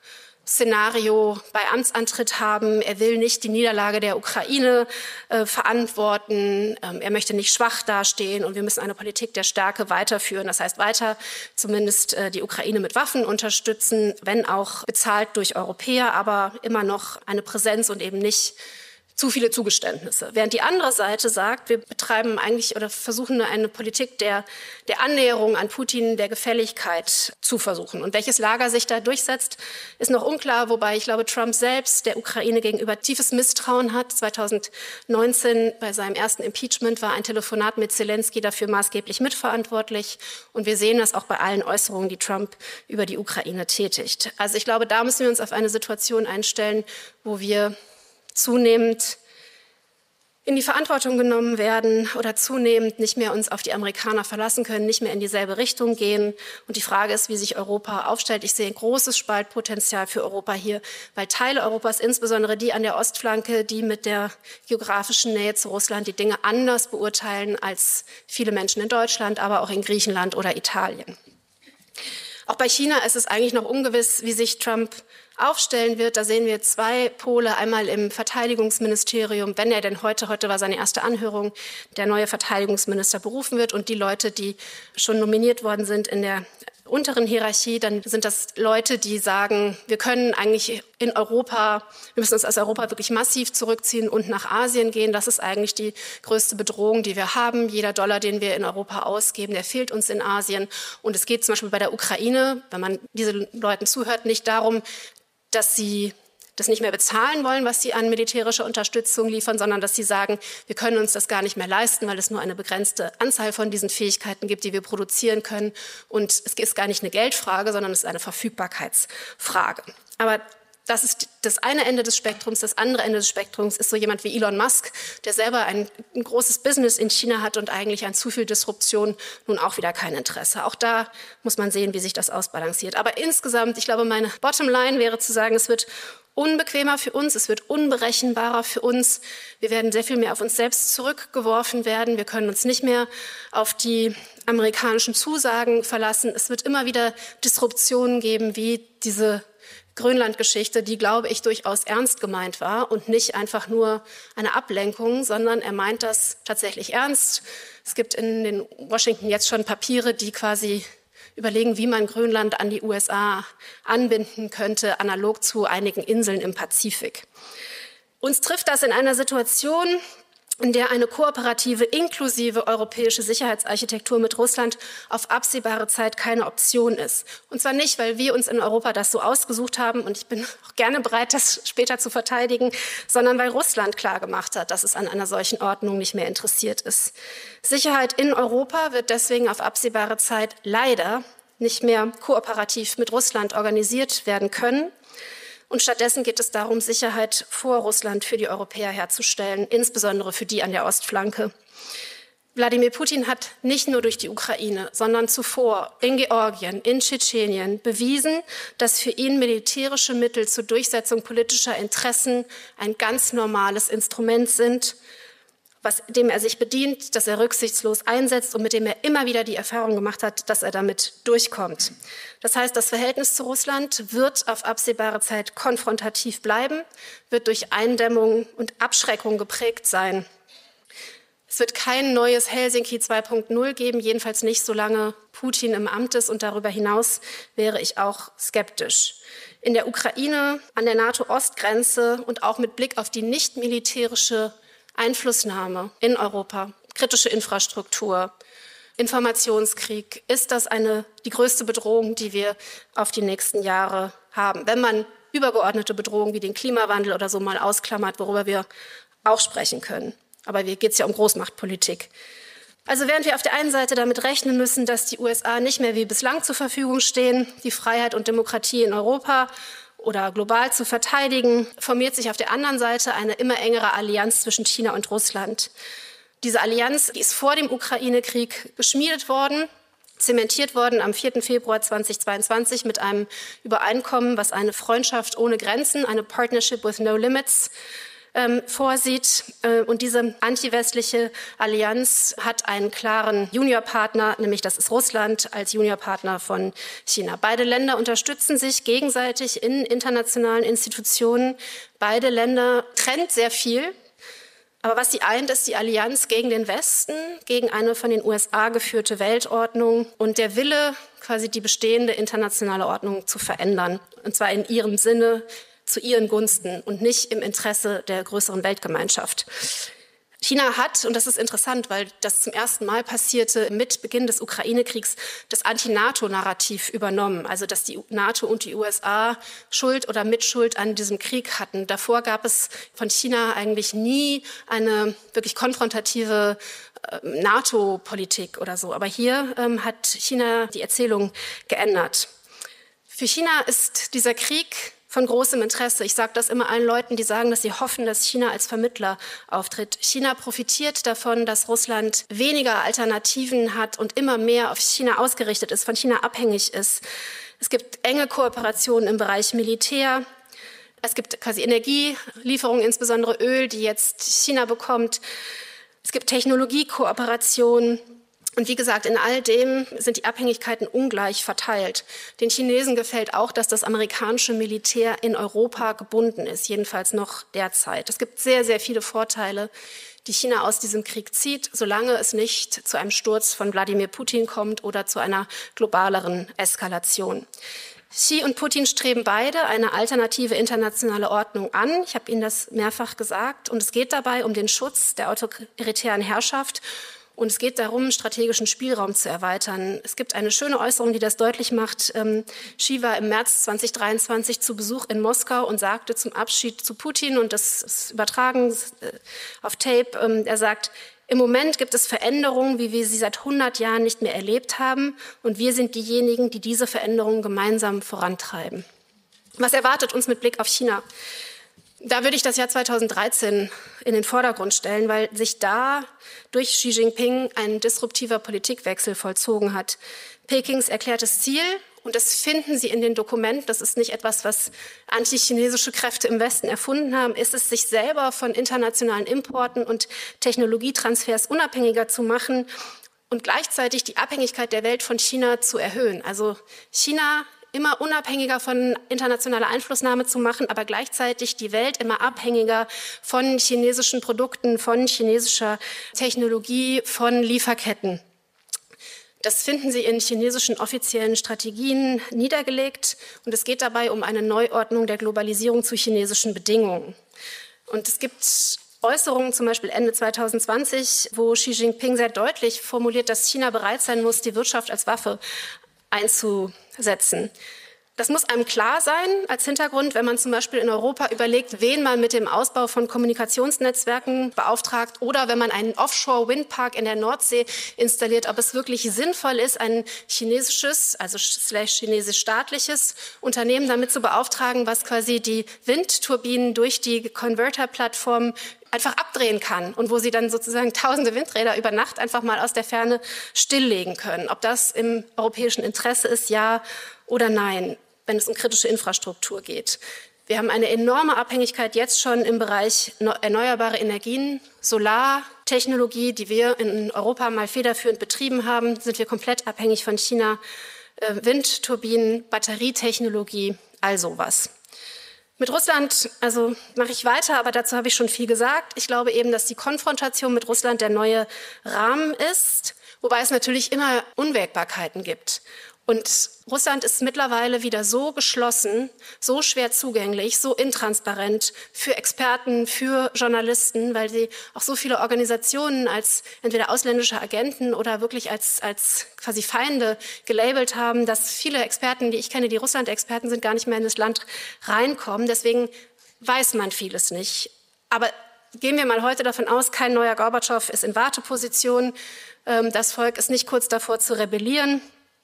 Szenario bei Amtsantritt haben. Er will nicht die Niederlage der Ukraine äh, verantworten. Ähm, er möchte nicht schwach dastehen und wir müssen eine Politik der Stärke weiterführen. Das heißt, weiter zumindest äh, die Ukraine mit Waffen unterstützen, wenn auch bezahlt durch Europäer, aber immer noch eine Präsenz und eben nicht zu viele Zugeständnisse. Während die andere Seite sagt, wir betreiben eigentlich oder versuchen eine Politik der, der Annäherung an Putin, der Gefälligkeit zu versuchen. Und welches Lager sich da durchsetzt, ist noch unklar, wobei ich glaube, Trump selbst der Ukraine gegenüber tiefes Misstrauen hat. zweitausendneunzehn bei seinem ersten Impeachment war ein Telefonat mit Zelensky dafür maßgeblich mitverantwortlich. Und wir sehen das auch bei allen Äußerungen, die Trump über die Ukraine tätigt. Also ich glaube, da müssen wir uns auf eine Situation einstellen, wo wir zunehmend in die Verantwortung genommen werden oder zunehmend nicht mehr uns auf die Amerikaner verlassen können, nicht mehr in dieselbe Richtung gehen. Und die Frage ist, wie sich Europa aufstellt. Ich sehe ein großes Spaltpotenzial für Europa hier, weil Teile Europas, insbesondere die an der Ostflanke, die mit der geografischen Nähe zu Russland die Dinge anders beurteilen als viele Menschen in Deutschland, aber auch in Griechenland oder Italien. Auch bei China ist es eigentlich noch ungewiss, wie sich Trump aufstellen wird. Da sehen wir zwei Pole, einmal im Verteidigungsministerium, wenn er denn heute, heute war seine erste Anhörung, der neue Verteidigungsminister berufen wird und die Leute, die schon nominiert worden sind in der unteren Hierarchie, dann sind das Leute, die sagen, wir können eigentlich in Europa, wir müssen uns aus Europa wirklich massiv zurückziehen und nach Asien gehen. Das ist eigentlich die größte Bedrohung, die wir haben. Jeder Dollar, den wir in Europa ausgeben, der fehlt uns in Asien. Und es geht zum Beispiel bei der Ukraine, wenn man diesen Leuten zuhört, nicht darum, dass sie das nicht mehr bezahlen wollen, was sie an militärischer Unterstützung liefern, sondern dass sie sagen, wir können uns das gar nicht mehr leisten, weil es nur eine begrenzte Anzahl von diesen Fähigkeiten gibt, die wir produzieren können. Und es ist gar nicht eine Geldfrage, sondern es ist eine Verfügbarkeitsfrage. Aber das ist das eine Ende des Spektrums. Das andere Ende des Spektrums ist so jemand wie Elon Musk, der selber ein, ein großes Business in China hat und eigentlich an zu viel Disruption nun auch wieder kein Interesse. Auch da muss man sehen, wie sich das ausbalanciert. Aber insgesamt, ich glaube, meine Bottomline wäre zu sagen, es wird unbequemer für uns, es wird unberechenbarer für uns. Wir werden sehr viel mehr auf uns selbst zurückgeworfen werden. Wir können uns nicht mehr auf die amerikanischen Zusagen verlassen. Es wird immer wieder Disruptionen geben, wie diese Grönland-Geschichte, die, glaube ich, durchaus ernst gemeint war und nicht einfach nur eine Ablenkung, sondern er meint das tatsächlich ernst. Es gibt in den Washington jetzt schon Papiere, die quasi überlegen, wie man Grönland an die U S A anbinden könnte, analog zu einigen Inseln im Pazifik. Uns trifft das in einer Situation, in der eine kooperative, inklusive europäische Sicherheitsarchitektur mit Russland auf absehbare Zeit keine Option ist. Und zwar nicht, weil wir uns in Europa das so ausgesucht haben, und ich bin auch gerne bereit, das später zu verteidigen, sondern weil Russland klargemacht hat, dass es an einer solchen Ordnung nicht mehr interessiert ist. Sicherheit in Europa wird deswegen auf absehbare Zeit leider nicht mehr kooperativ mit Russland organisiert werden können. Und stattdessen geht es darum, Sicherheit vor Russland für die Europäer herzustellen, insbesondere für die an der Ostflanke. Wladimir Putin hat nicht nur durch die Ukraine, sondern zuvor in Georgien, in Tschetschenien bewiesen, dass für ihn militärische Mittel zur Durchsetzung politischer Interessen ein ganz normales Instrument sind, was, dem er sich bedient, das er rücksichtslos einsetzt und mit dem er immer wieder die Erfahrung gemacht hat, dass er damit durchkommt. Das heißt, das Verhältnis zu Russland wird auf absehbare Zeit konfrontativ bleiben, wird durch Eindämmung und Abschreckung geprägt sein. Es wird kein neues Helsinki zwei Punkt null geben, jedenfalls nicht, solange Putin im Amt ist, und darüber hinaus wäre ich auch skeptisch. In der Ukraine, an der NATO-Ostgrenze und auch mit Blick auf die nicht militärische Einflussnahme in Europa, kritische Infrastruktur, Informationskrieg, ist das eine, die größte Bedrohung, die wir auf die nächsten Jahre haben. Wenn man übergeordnete Bedrohungen wie den Klimawandel oder so mal ausklammert, worüber wir auch sprechen können. Aber hier geht es ja um Großmachtpolitik. Also während wir auf der einen Seite damit rechnen müssen, dass die U S A nicht mehr wie bislang zur Verfügung stehen, die Freiheit und Demokratie in Europa oder global zu verteidigen, formiert sich auf der anderen Seite eine immer engere Allianz zwischen China und Russland. Diese Allianz, die ist vor dem Ukraine-Krieg geschmiedet worden, zementiert worden am vierten Februar zweitausendzweiundzwanzig mit einem Übereinkommen, was eine Freundschaft ohne Grenzen, eine Partnership with no limits, ähm, vorsieht. Äh, und diese antiwestliche Allianz hat einen klaren Juniorpartner, nämlich das ist Russland als Juniorpartner von China. Beide Länder unterstützen sich gegenseitig in internationalen Institutionen. Beide Länder trennt sehr viel. Aber was sie eint, ist die Allianz gegen den Westen, gegen eine von den U S A geführte Weltordnung und der Wille, quasi die bestehende internationale Ordnung zu verändern. Und zwar in ihrem Sinne, zu ihren Gunsten und nicht im Interesse der größeren Weltgemeinschaft. China hat, und das ist interessant, weil das zum ersten Mal passierte mit Beginn des Ukraine-Kriegs, das Anti-NATO-Narrativ übernommen. Also dass die NATO und die U S A Schuld oder Mitschuld an diesem Krieg hatten. Davor gab es von China eigentlich nie eine wirklich konfrontative äh, NATO-Politik oder so. Aber hier ähm, hat China die Erzählung geändert. Für China ist dieser Krieg von großem Interesse. Ich sage das immer allen Leuten, die sagen, dass sie hoffen, dass China als Vermittler auftritt. China profitiert davon, dass Russland weniger Alternativen hat und immer mehr auf China ausgerichtet ist, von China abhängig ist. Es gibt enge Kooperationen im Bereich Militär. Es gibt quasi Energielieferungen, insbesondere Öl, die jetzt China bekommt. Es gibt Technologiekooperationen. Und wie gesagt, in all dem sind die Abhängigkeiten ungleich verteilt. Den Chinesen gefällt auch, dass das amerikanische Militär in Europa gebunden ist, jedenfalls noch derzeit. Es gibt sehr, sehr viele Vorteile, die China aus diesem Krieg zieht, solange es nicht zu einem Sturz von Wladimir Putin kommt oder zu einer globaleren Eskalation. Xi und Putin streben beide eine alternative internationale Ordnung an. Ich habe Ihnen das mehrfach gesagt. Und es geht dabei um den Schutz der autoritären Herrschaft. Und es geht darum, strategischen Spielraum zu erweitern. Es gibt eine schöne Äußerung, die das deutlich macht. Ähm, Xi war im März zweitausenddreiundzwanzig zu Besuch in Moskau und sagte zum Abschied zu Putin, und das ist übertragen äh, auf Tape, ähm, er sagt, im Moment gibt es Veränderungen, wie wir sie seit hundert Jahren nicht mehr erlebt haben. Und wir sind diejenigen, die diese Veränderungen gemeinsam vorantreiben. Was erwartet uns mit Blick auf China? Da würde ich das Jahr zweitausenddreizehn in den Vordergrund stellen, weil sich da durch Xi Jinping ein disruptiver Politikwechsel vollzogen hat. Pekings erklärtes Ziel, und das finden Sie in den Dokumenten, das ist nicht etwas, was antichinesische Kräfte im Westen erfunden haben, ist es, sich selber von internationalen Importen und Technologietransfers unabhängiger zu machen und gleichzeitig die Abhängigkeit der Welt von China zu erhöhen. Also China immer unabhängiger von internationaler Einflussnahme zu machen, aber gleichzeitig die Welt immer abhängiger von chinesischen Produkten, von chinesischer Technologie, von Lieferketten. Das finden Sie in chinesischen offiziellen Strategien niedergelegt, und es geht dabei um eine Neuordnung der Globalisierung zu chinesischen Bedingungen. Und es gibt Äußerungen, zum Beispiel Ende zwanzig zwanzig, wo Xi Jinping sehr deutlich formuliert, dass China bereit sein muss, die Wirtschaft als Waffe einzusetzen. Das muss einem klar sein als Hintergrund, wenn man zum Beispiel in Europa überlegt, wen man mit dem Ausbau von Kommunikationsnetzwerken beauftragt oder wenn man einen Offshore-Windpark in der Nordsee installiert, ob es wirklich sinnvoll ist, ein chinesisches, also slash chinesisch-staatliches Unternehmen damit zu beauftragen, was quasi die Windturbinen durch die Converter-Plattform einfach abdrehen kann und wo sie dann sozusagen tausende Windräder über Nacht einfach mal aus der Ferne stilllegen können. Ob das im europäischen Interesse ist, ja oder nein, wenn es um kritische Infrastruktur geht. Wir haben eine enorme Abhängigkeit jetzt schon im Bereich erneuerbare Energien, Solartechnologie, die wir in Europa mal federführend betrieben haben, sind wir komplett abhängig von China, Windturbinen, Batterietechnologie, all sowas. Mit Russland, also mache ich weiter, aber dazu habe ich schon viel gesagt. Ich glaube eben, dass die Konfrontation mit Russland der neue Rahmen ist, wobei es natürlich immer Unwägbarkeiten gibt. Und Russland ist mittlerweile wieder so geschlossen, so schwer zugänglich, so intransparent für Experten, für Journalisten, weil sie auch so viele Organisationen als entweder ausländische Agenten oder wirklich als, als quasi Feinde gelabelt haben, dass viele Experten, die ich kenne, die Russland-Experten sind, gar nicht mehr in das Land reinkommen. Deswegen weiß man vieles nicht. Aber gehen wir mal heute davon aus, kein neuer Gorbatschow ist in Warteposition. Das Volk ist nicht kurz davor zu rebellieren.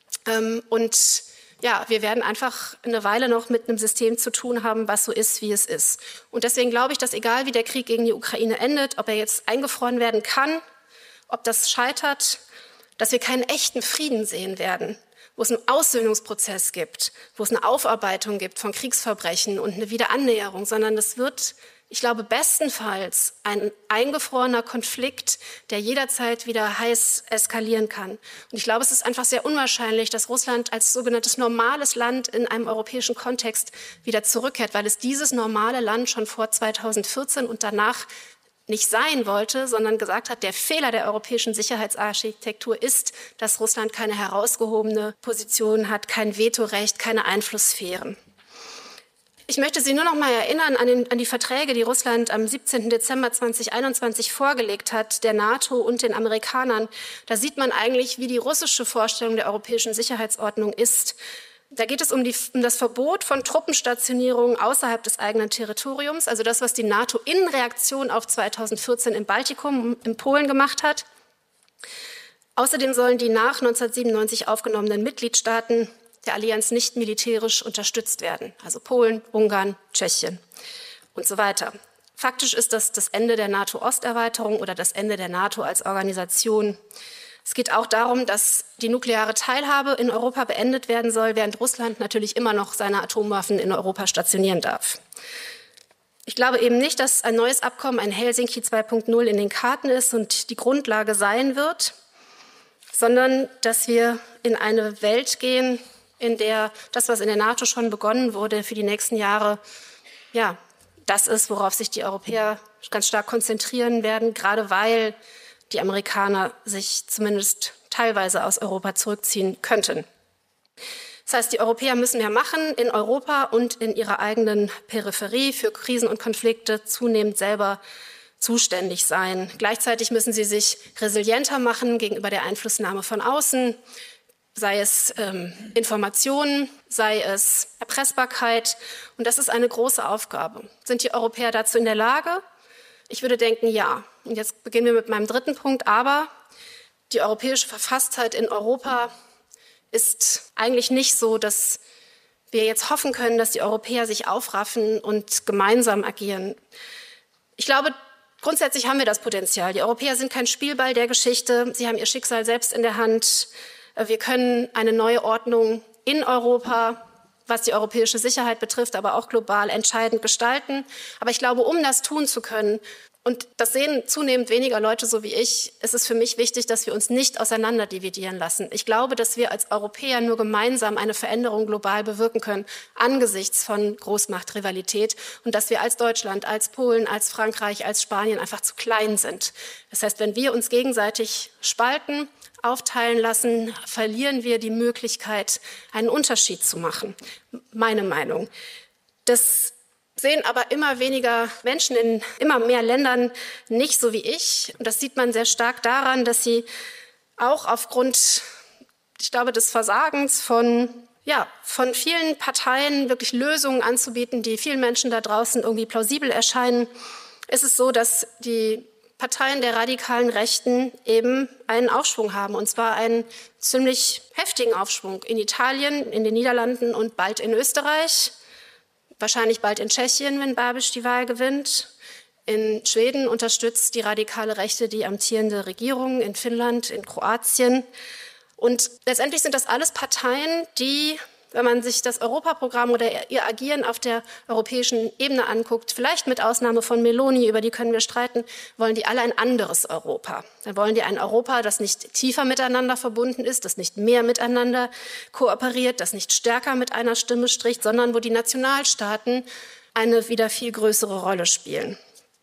Und ja, wir werden einfach eine Weile noch mit einem System zu tun haben, was so ist, wie es ist. Und deswegen glaube ich, dass egal wie der Krieg gegen die Ukraine endet, ob er jetzt eingefroren werden kann, ob das scheitert, dass wir keinen echten Frieden sehen werden, wo es einen Aussöhnungsprozess gibt, wo es eine Aufarbeitung gibt von Kriegsverbrechen und eine Wiederannäherung, sondern es wird, ich glaube, bestenfalls ein eingefrorener Konflikt, der jederzeit wieder heiß eskalieren kann. Und ich glaube, es ist einfach sehr unwahrscheinlich, dass Russland als sogenanntes normales Land in einem europäischen Kontext wieder zurückkehrt, weil es dieses normale Land schon vor zweitausendvierzehn und danach nicht sein wollte, sondern gesagt hat, der Fehler der europäischen Sicherheitsarchitektur ist, dass Russland keine herausgehobene Position hat, kein Vetorecht, keine Einflusssphären. Ich möchte Sie nur noch mal erinnern an, den, an die Verträge, die Russland am siebzehnten Dezember zweitausendeinundzwanzig vorgelegt hat, der NATO und den Amerikanern. Da sieht man eigentlich, wie die russische Vorstellung der europäischen Sicherheitsordnung ist. Da geht es um, die, um das Verbot von Truppenstationierungen außerhalb des eigenen Territoriums, also das, was die NATO in Reaktion auf zweitausendvierzehn im Baltikum, in Polen gemacht hat. Außerdem sollen die nach neunzehnhundertsiebenundneunzig aufgenommenen Mitgliedstaaten der Allianz nicht militärisch unterstützt werden, also Polen, Ungarn, Tschechien und so weiter. Faktisch ist das das Ende der NATO-Osterweiterung oder das Ende der NATO als Organisation. Es geht auch darum, dass die nukleare Teilhabe in Europa beendet werden soll, während Russland natürlich immer noch seine Atomwaffen in Europa stationieren darf. Ich glaube eben nicht, dass ein neues Abkommen, ein Helsinki zwei Punkt null in den Karten ist und die Grundlage sein wird, sondern dass wir in eine Welt gehen, in der das, was in der NATO schon begonnen wurde, für die nächsten Jahre, ja, das ist, worauf sich die Europäer ganz stark konzentrieren werden, gerade weil die Amerikaner sich zumindest teilweise aus Europa zurückziehen könnten. Das heißt, die Europäer müssen mehr machen in Europa und in ihrer eigenen Peripherie für Krisen und Konflikte zunehmend selber zuständig sein. Gleichzeitig müssen sie sich resilienter machen gegenüber der Einflussnahme von außen, sei es ähm, Informationen, sei es Erpressbarkeit. Und das ist eine große Aufgabe. Sind die Europäer dazu in der Lage? Ich würde denken, ja. Und jetzt beginnen wir mit meinem dritten Punkt. Aber die europäische Verfasstheit in Europa ist eigentlich nicht so, dass wir jetzt hoffen können, dass die Europäer sich aufraffen und gemeinsam agieren. Ich glaube, grundsätzlich haben wir das Potenzial. Die Europäer sind kein Spielball der Geschichte. Sie haben ihr Schicksal selbst in der Hand. Wir können eine neue Ordnung in Europa, was die europäische Sicherheit betrifft, aber auch global entscheidend gestalten. Aber ich glaube, um das tun zu können, und das sehen zunehmend weniger Leute so wie ich, ist es für mich wichtig, dass wir uns nicht auseinanderdividieren lassen. Ich glaube, dass wir als Europäer nur gemeinsam eine Veränderung global bewirken können angesichts von Großmachtrivalität und dass wir als Deutschland, als Polen, als Frankreich, als Spanien einfach zu klein sind. Das heißt, wenn wir uns gegenseitig spalten, aufteilen lassen, verlieren wir die Möglichkeit, einen Unterschied zu machen. Meine Meinung. Das sehen aber immer weniger Menschen in immer mehr Ländern nicht so wie ich. Und das sieht man sehr stark daran, dass sie auch aufgrund, ich glaube, des Versagens von, ja, von vielen Parteien wirklich Lösungen anzubieten, die vielen Menschen da draußen irgendwie plausibel erscheinen, ist es so, dass die Parteien der radikalen Rechten eben einen Aufschwung haben, und zwar einen ziemlich heftigen Aufschwung in Italien, in den Niederlanden und bald in Österreich, wahrscheinlich bald in Tschechien, wenn Babiš die Wahl gewinnt. In Schweden unterstützt die radikale Rechte die amtierende Regierung, in Finnland, in Kroatien. Und letztendlich sind das alles Parteien, die, wenn man sich das Europaprogramm oder ihr Agieren auf der europäischen Ebene anguckt, vielleicht mit Ausnahme von Meloni, über die können wir streiten, wollen die alle ein anderes Europa. Dann wollen die ein Europa, das nicht tiefer miteinander verbunden ist, das nicht mehr miteinander kooperiert, das nicht stärker mit einer Stimme spricht, sondern wo die Nationalstaaten eine wieder viel größere Rolle spielen.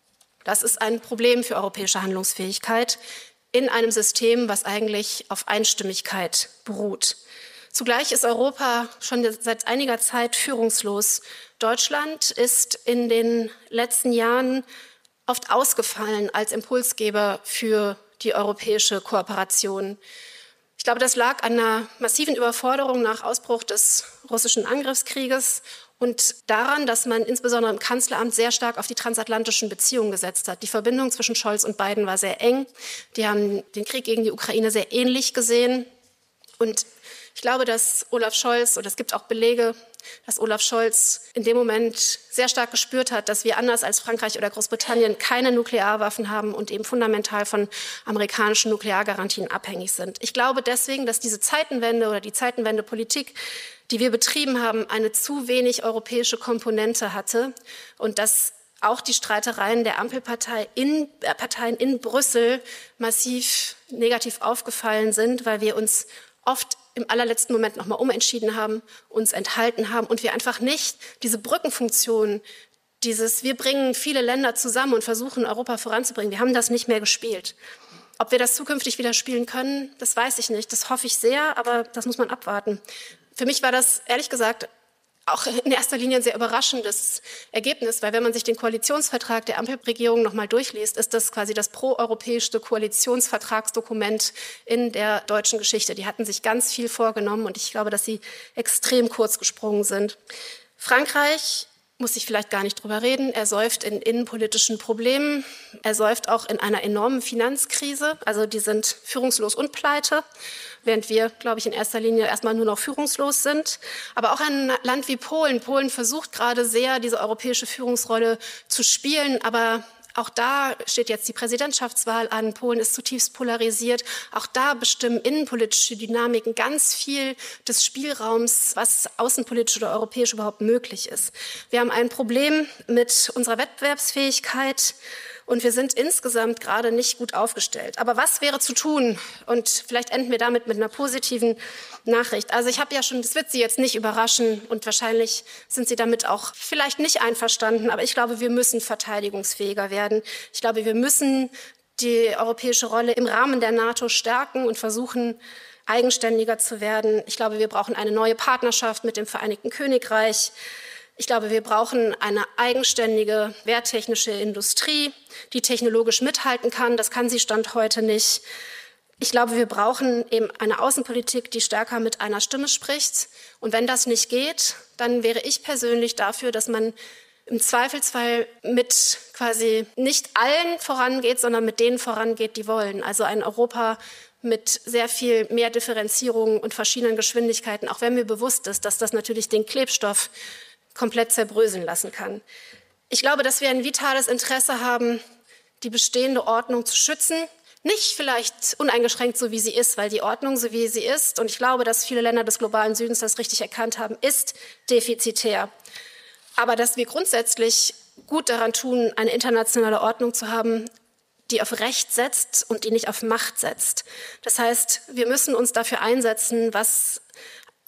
Das ist ein Problem für europäische Handlungsfähigkeit in einem System, was eigentlich auf Einstimmigkeit beruht. Zugleich ist Europa schon seit einiger Zeit führungslos. Deutschland ist in den letzten Jahren oft ausgefallen als Impulsgeber für die europäische Kooperation. Ich glaube, das lag an einer massiven Überforderung nach Ausbruch des russischen Angriffskrieges und daran, dass man insbesondere im Kanzleramt sehr stark auf die transatlantischen Beziehungen gesetzt hat. Die Verbindung zwischen Scholz und Biden war sehr eng. Die haben den Krieg gegen die Ukraine sehr ähnlich gesehen. Und ich glaube, dass Olaf Scholz, oder es gibt auch Belege, dass Olaf Scholz in dem Moment sehr stark gespürt hat, dass wir anders als Frankreich oder Großbritannien keine Nuklearwaffen haben und eben fundamental von amerikanischen Nukleargarantien abhängig sind. Ich glaube deswegen, dass diese Zeitenwende oder die Zeitenwende-Politik, die wir betrieben haben, eine zu wenig europäische Komponente hatte und dass auch die Streitereien der Ampelparteien in, äh, Parteien in Brüssel massiv negativ aufgefallen sind, weil wir uns oft im allerletzten Moment nochmal umentschieden haben, uns enthalten haben und wir einfach nicht diese Brückenfunktion, dieses, wir bringen viele Länder zusammen und versuchen, Europa voranzubringen, wir haben das nicht mehr gespielt. Ob wir das zukünftig wieder spielen können, das weiß ich nicht. Das hoffe ich sehr, aber das muss man abwarten. Für mich war das, ehrlich gesagt, auch in erster Linie ein sehr überraschendes Ergebnis, weil wenn man sich den Koalitionsvertrag der Ampelregierung noch mal durchliest, ist das quasi das proeuropäischste Koalitionsvertragsdokument in der deutschen Geschichte. Die hatten sich ganz viel vorgenommen und ich glaube, dass sie extrem kurz gesprungen sind. Frankreich muss ich vielleicht gar nicht drüber reden. Er säuft in innenpolitischen Problemen. Er säuft auch in einer enormen Finanzkrise. Also die sind führungslos und pleite, während wir, glaube ich, in erster Linie erstmal nur noch führungslos sind. Aber auch ein Land wie Polen. Polen versucht gerade sehr, diese europäische Führungsrolle zu spielen, aber auch da steht jetzt die Präsidentschaftswahl an. Polen ist zutiefst polarisiert. Auch da bestimmen innenpolitische Dynamiken ganz viel des Spielraums, was außenpolitisch oder europäisch überhaupt möglich ist. Wir haben ein Problem mit unserer Wettbewerbsfähigkeit und wir sind insgesamt gerade nicht gut aufgestellt. Aber was wäre zu tun? Und vielleicht enden wir damit mit einer positiven Nachricht. Also ich habe ja schon, das wird Sie jetzt nicht überraschen und wahrscheinlich sind Sie damit auch vielleicht nicht einverstanden, aber ich glaube, wir müssen verteidigungsfähiger werden. Ich glaube, wir müssen die europäische Rolle im Rahmen der NATO stärken und versuchen, eigenständiger zu werden. Ich glaube, wir brauchen eine neue Partnerschaft mit dem Vereinigten Königreich. Ich glaube, wir brauchen eine eigenständige wehrtechnische Industrie, die technologisch mithalten kann. Das kann sie Stand heute nicht. Ich glaube, wir brauchen eben eine Außenpolitik, die stärker mit einer Stimme spricht. Und wenn das nicht geht, dann wäre ich persönlich dafür, dass man im Zweifelsfall mit quasi nicht allen vorangeht, sondern mit denen vorangeht, die wollen. Also ein Europa mit sehr viel mehr Differenzierung und verschiedenen Geschwindigkeiten, auch wenn mir bewusst ist, dass das natürlich den Klebstoff komplett zerbröseln lassen kann. Ich glaube, dass wir ein vitales Interesse haben, die bestehende Ordnung zu schützen. Nicht vielleicht uneingeschränkt so, wie sie ist, weil die Ordnung, so wie sie ist, und ich glaube, dass viele Länder des globalen Südens das richtig erkannt haben, ist defizitär. Aber dass wir grundsätzlich gut daran tun, eine internationale Ordnung zu haben, die auf Recht setzt und die nicht auf Macht setzt. Das heißt, wir müssen uns dafür einsetzen, was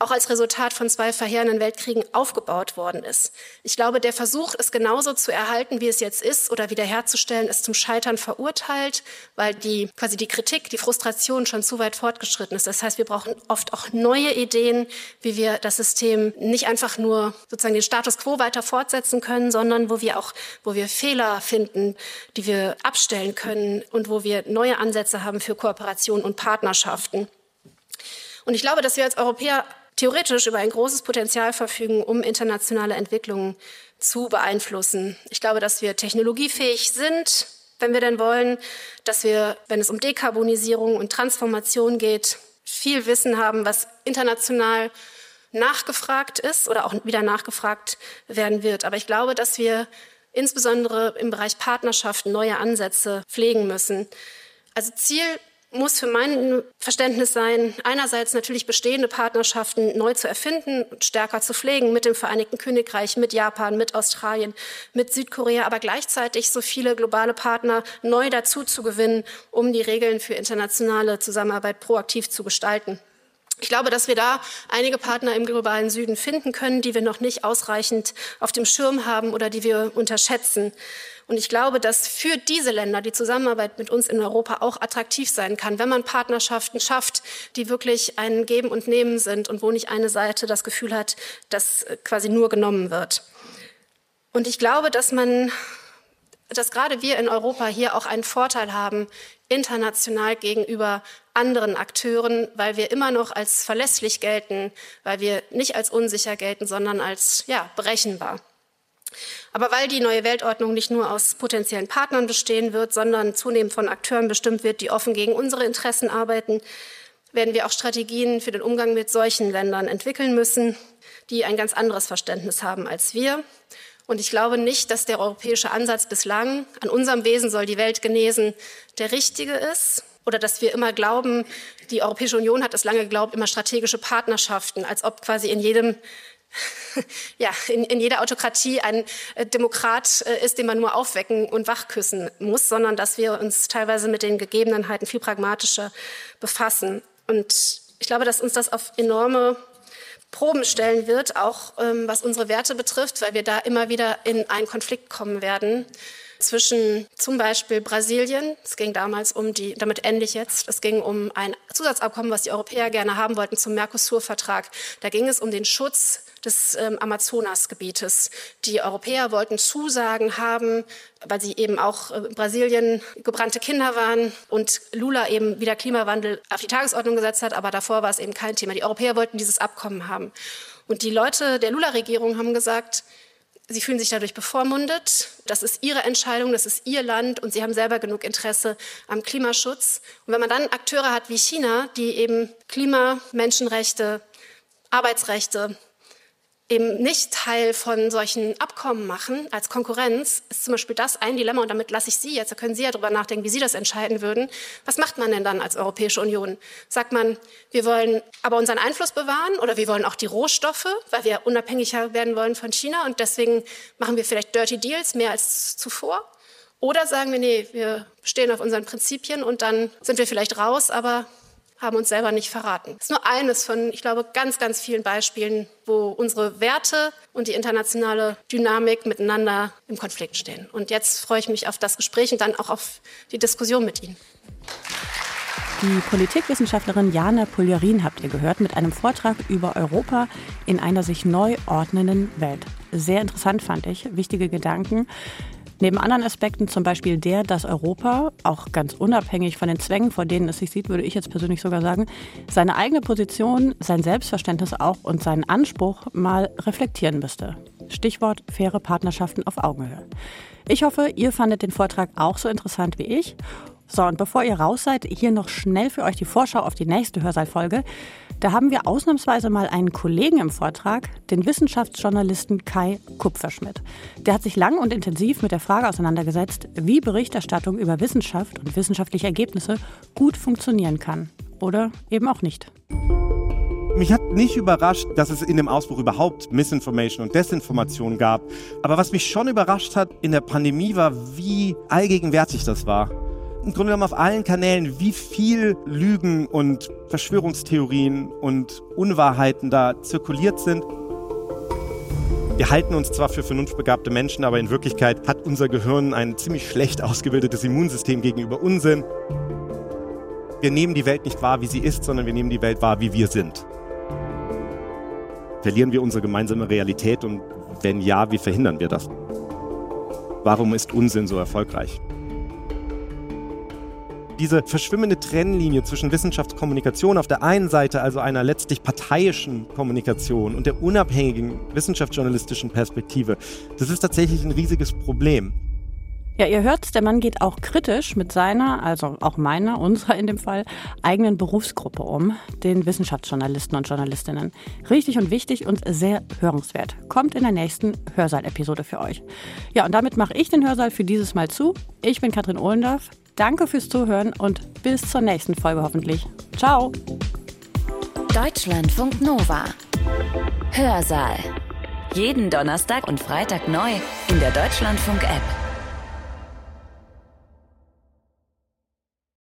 auch als Resultat von zwei verheerenden Weltkriegen aufgebaut worden ist. Ich glaube, der Versuch, es genauso zu erhalten, wie es jetzt ist, oder wiederherzustellen, ist zum Scheitern verurteilt, weil die quasi die Kritik, die Frustration schon zu weit fortgeschritten ist. Das heißt, wir brauchen oft auch neue Ideen, wie wir das System nicht einfach nur sozusagen den Status quo weiter fortsetzen können, sondern wo wir auch, wo wir Fehler finden, die wir abstellen können und wo wir neue Ansätze haben für Kooperation und Partnerschaften. Und ich glaube, dass wir als Europäer theoretisch über ein großes Potenzial verfügen, um internationale Entwicklungen zu beeinflussen. Ich glaube, dass wir technologiefähig sind, wenn wir denn wollen, dass wir, wenn es um Dekarbonisierung und Transformation geht, viel Wissen haben, was international nachgefragt ist oder auch wieder nachgefragt werden wird. Aber ich glaube, dass wir insbesondere im Bereich Partnerschaften neue Ansätze pflegen müssen. Also Ziel muss für mein Verständnis sein, einerseits natürlich bestehende Partnerschaften neu zu erfinden und stärker zu pflegen mit dem Vereinigten Königreich, mit Japan, mit Australien, mit Südkorea, aber gleichzeitig so viele globale Partner neu dazu zu gewinnen, um die Regeln für internationale Zusammenarbeit proaktiv zu gestalten. Ich glaube, dass wir da einige Partner im globalen Süden finden können, die wir noch nicht ausreichend auf dem Schirm haben oder die wir unterschätzen. Und ich glaube, dass für diese Länder die Zusammenarbeit mit uns in Europa auch attraktiv sein kann, wenn man Partnerschaften schafft, die wirklich ein Geben und Nehmen sind und wo nicht eine Seite das Gefühl hat, dass quasi nur genommen wird. Und ich glaube, dass man, dass gerade wir in Europa hier auch einen Vorteil haben, international gegenüber anderen Akteuren, weil wir immer noch als verlässlich gelten, weil wir nicht als unsicher gelten, sondern als ja, berechenbar. Aber weil die neue Weltordnung nicht nur aus potenziellen Partnern bestehen wird, sondern zunehmend von Akteuren bestimmt wird, die offen gegen unsere Interessen arbeiten, werden wir auch Strategien für den Umgang mit solchen Ländern entwickeln müssen, die ein ganz anderes Verständnis haben als wir. Und ich glaube nicht, dass der europäische Ansatz bislang, an unserem Wesen soll die Welt genesen, der richtige ist. Oder dass wir immer glauben, die Europäische Union hat es lange geglaubt, immer strategische Partnerschaften, als ob quasi in jedem ja, in, in jeder Autokratie ein äh, Demokrat äh, ist, den man nur aufwecken und wachküssen muss, sondern dass wir uns teilweise mit den Gegebenheiten viel pragmatischer befassen. Und ich glaube, dass uns das auf enorme Proben stellen wird, auch ähm, was unsere Werte betrifft, weil wir da immer wieder in einen Konflikt kommen werden zwischen zum Beispiel Brasilien. Es ging damals um die, damit ende ich jetzt, es ging um ein Zusatzabkommen, was die Europäer gerne haben wollten zum Mercosur-Vertrag. Da ging es um den Schutz des ähm, Amazonasgebietes. Die Europäer wollten Zusagen haben, weil sie eben auch äh, in Brasilien gebrannte Kinder waren und Lula eben wieder Klimawandel auf die Tagesordnung gesetzt hat, aber davor war es eben kein Thema. Die Europäer wollten dieses Abkommen haben. Und die Leute der Lula-Regierung haben gesagt, sie fühlen sich dadurch bevormundet. Das ist ihre Entscheidung, das ist ihr Land und sie haben selber genug Interesse am Klimaschutz. Und wenn man dann Akteure hat wie China, die eben Klima, Menschenrechte, Arbeitsrechte eben nicht Teil von solchen Abkommen machen als Konkurrenz, ist zum Beispiel das ein Dilemma und damit lasse ich Sie jetzt, da können Sie ja drüber nachdenken, wie Sie das entscheiden würden. Was macht man denn dann als Europäische Union? Sagt man, wir wollen aber unseren Einfluss bewahren oder wir wollen auch die Rohstoffe, weil wir unabhängiger werden wollen von China und deswegen machen wir vielleicht Dirty Deals mehr als zuvor? Oder sagen wir, nee, wir stehen auf unseren Prinzipien und dann sind wir vielleicht raus, aber haben uns selber nicht verraten. Das ist nur eines von, ich glaube, ganz, ganz vielen Beispielen, wo unsere Werte und die internationale Dynamik miteinander im Konflikt stehen. Und jetzt freue ich mich auf das Gespräch und dann auch auf die Diskussion mit Ihnen. Die Politikwissenschaftlerin Jana Puljarin habt ihr gehört mit einem Vortrag über Europa in einer sich neu ordnenden Welt. Sehr interessant fand ich, wichtige Gedanken. Neben anderen Aspekten zum Beispiel der, dass Europa, auch ganz unabhängig von den Zwängen, vor denen es sich sieht, würde ich jetzt persönlich sogar sagen, seine eigene Position, sein Selbstverständnis auch und seinen Anspruch mal reflektieren müsste. Stichwort faire Partnerschaften auf Augenhöhe. Ich hoffe, ihr fandet den Vortrag auch so interessant wie ich. So, und bevor ihr raus seid, hier noch schnell für euch die Vorschau auf die nächste Hörsaalfolge. Da haben wir ausnahmsweise mal einen Kollegen im Vortrag, den Wissenschaftsjournalisten Kai Kupferschmidt. Der hat sich lang und intensiv mit der Frage auseinandergesetzt, wie Berichterstattung über Wissenschaft und wissenschaftliche Ergebnisse gut funktionieren kann. Oder eben auch nicht. Mich hat nicht überrascht, dass es in dem Ausbruch überhaupt Misinformation und Desinformation gab. Aber was mich schon überrascht hat in der Pandemie war, wie allgegenwärtig das war. im Grunde genommen auf allen Kanälen, wie viel Lügen und Verschwörungstheorien und Unwahrheiten da zirkuliert sind. Wir halten uns zwar für vernunftbegabte Menschen, aber in Wirklichkeit hat unser Gehirn ein ziemlich schlecht ausgebildetes Immunsystem gegenüber Unsinn. Wir nehmen die Welt nicht wahr, wie sie ist, sondern wir nehmen die Welt wahr, wie wir sind. Verlieren wir unsere gemeinsame Realität und wenn ja, wie verhindern wir das? Warum ist Unsinn so erfolgreich? Diese verschwimmende Trennlinie zwischen Wissenschaftskommunikation auf der einen Seite, also einer letztlich parteiischen Kommunikation, und der unabhängigen wissenschaftsjournalistischen Perspektive, das ist tatsächlich ein riesiges Problem. Ja, ihr hört, der Mann geht auch kritisch mit seiner, also auch meiner, unserer in dem Fall, eigenen Berufsgruppe um, den Wissenschaftsjournalisten und Journalistinnen. Richtig und wichtig und sehr hörenswert. Kommt in der nächsten Hörsaal-Episode für euch. Ja, und damit mache ich den Hörsaal für dieses Mal zu. Ich bin Katrin Ohlendorf. Danke fürs Zuhören und bis zur nächsten Folge hoffentlich. Ciao! Deutschlandfunk Nova. Hörsaal. Jeden Donnerstag und Freitag neu in der Deutschlandfunk-App.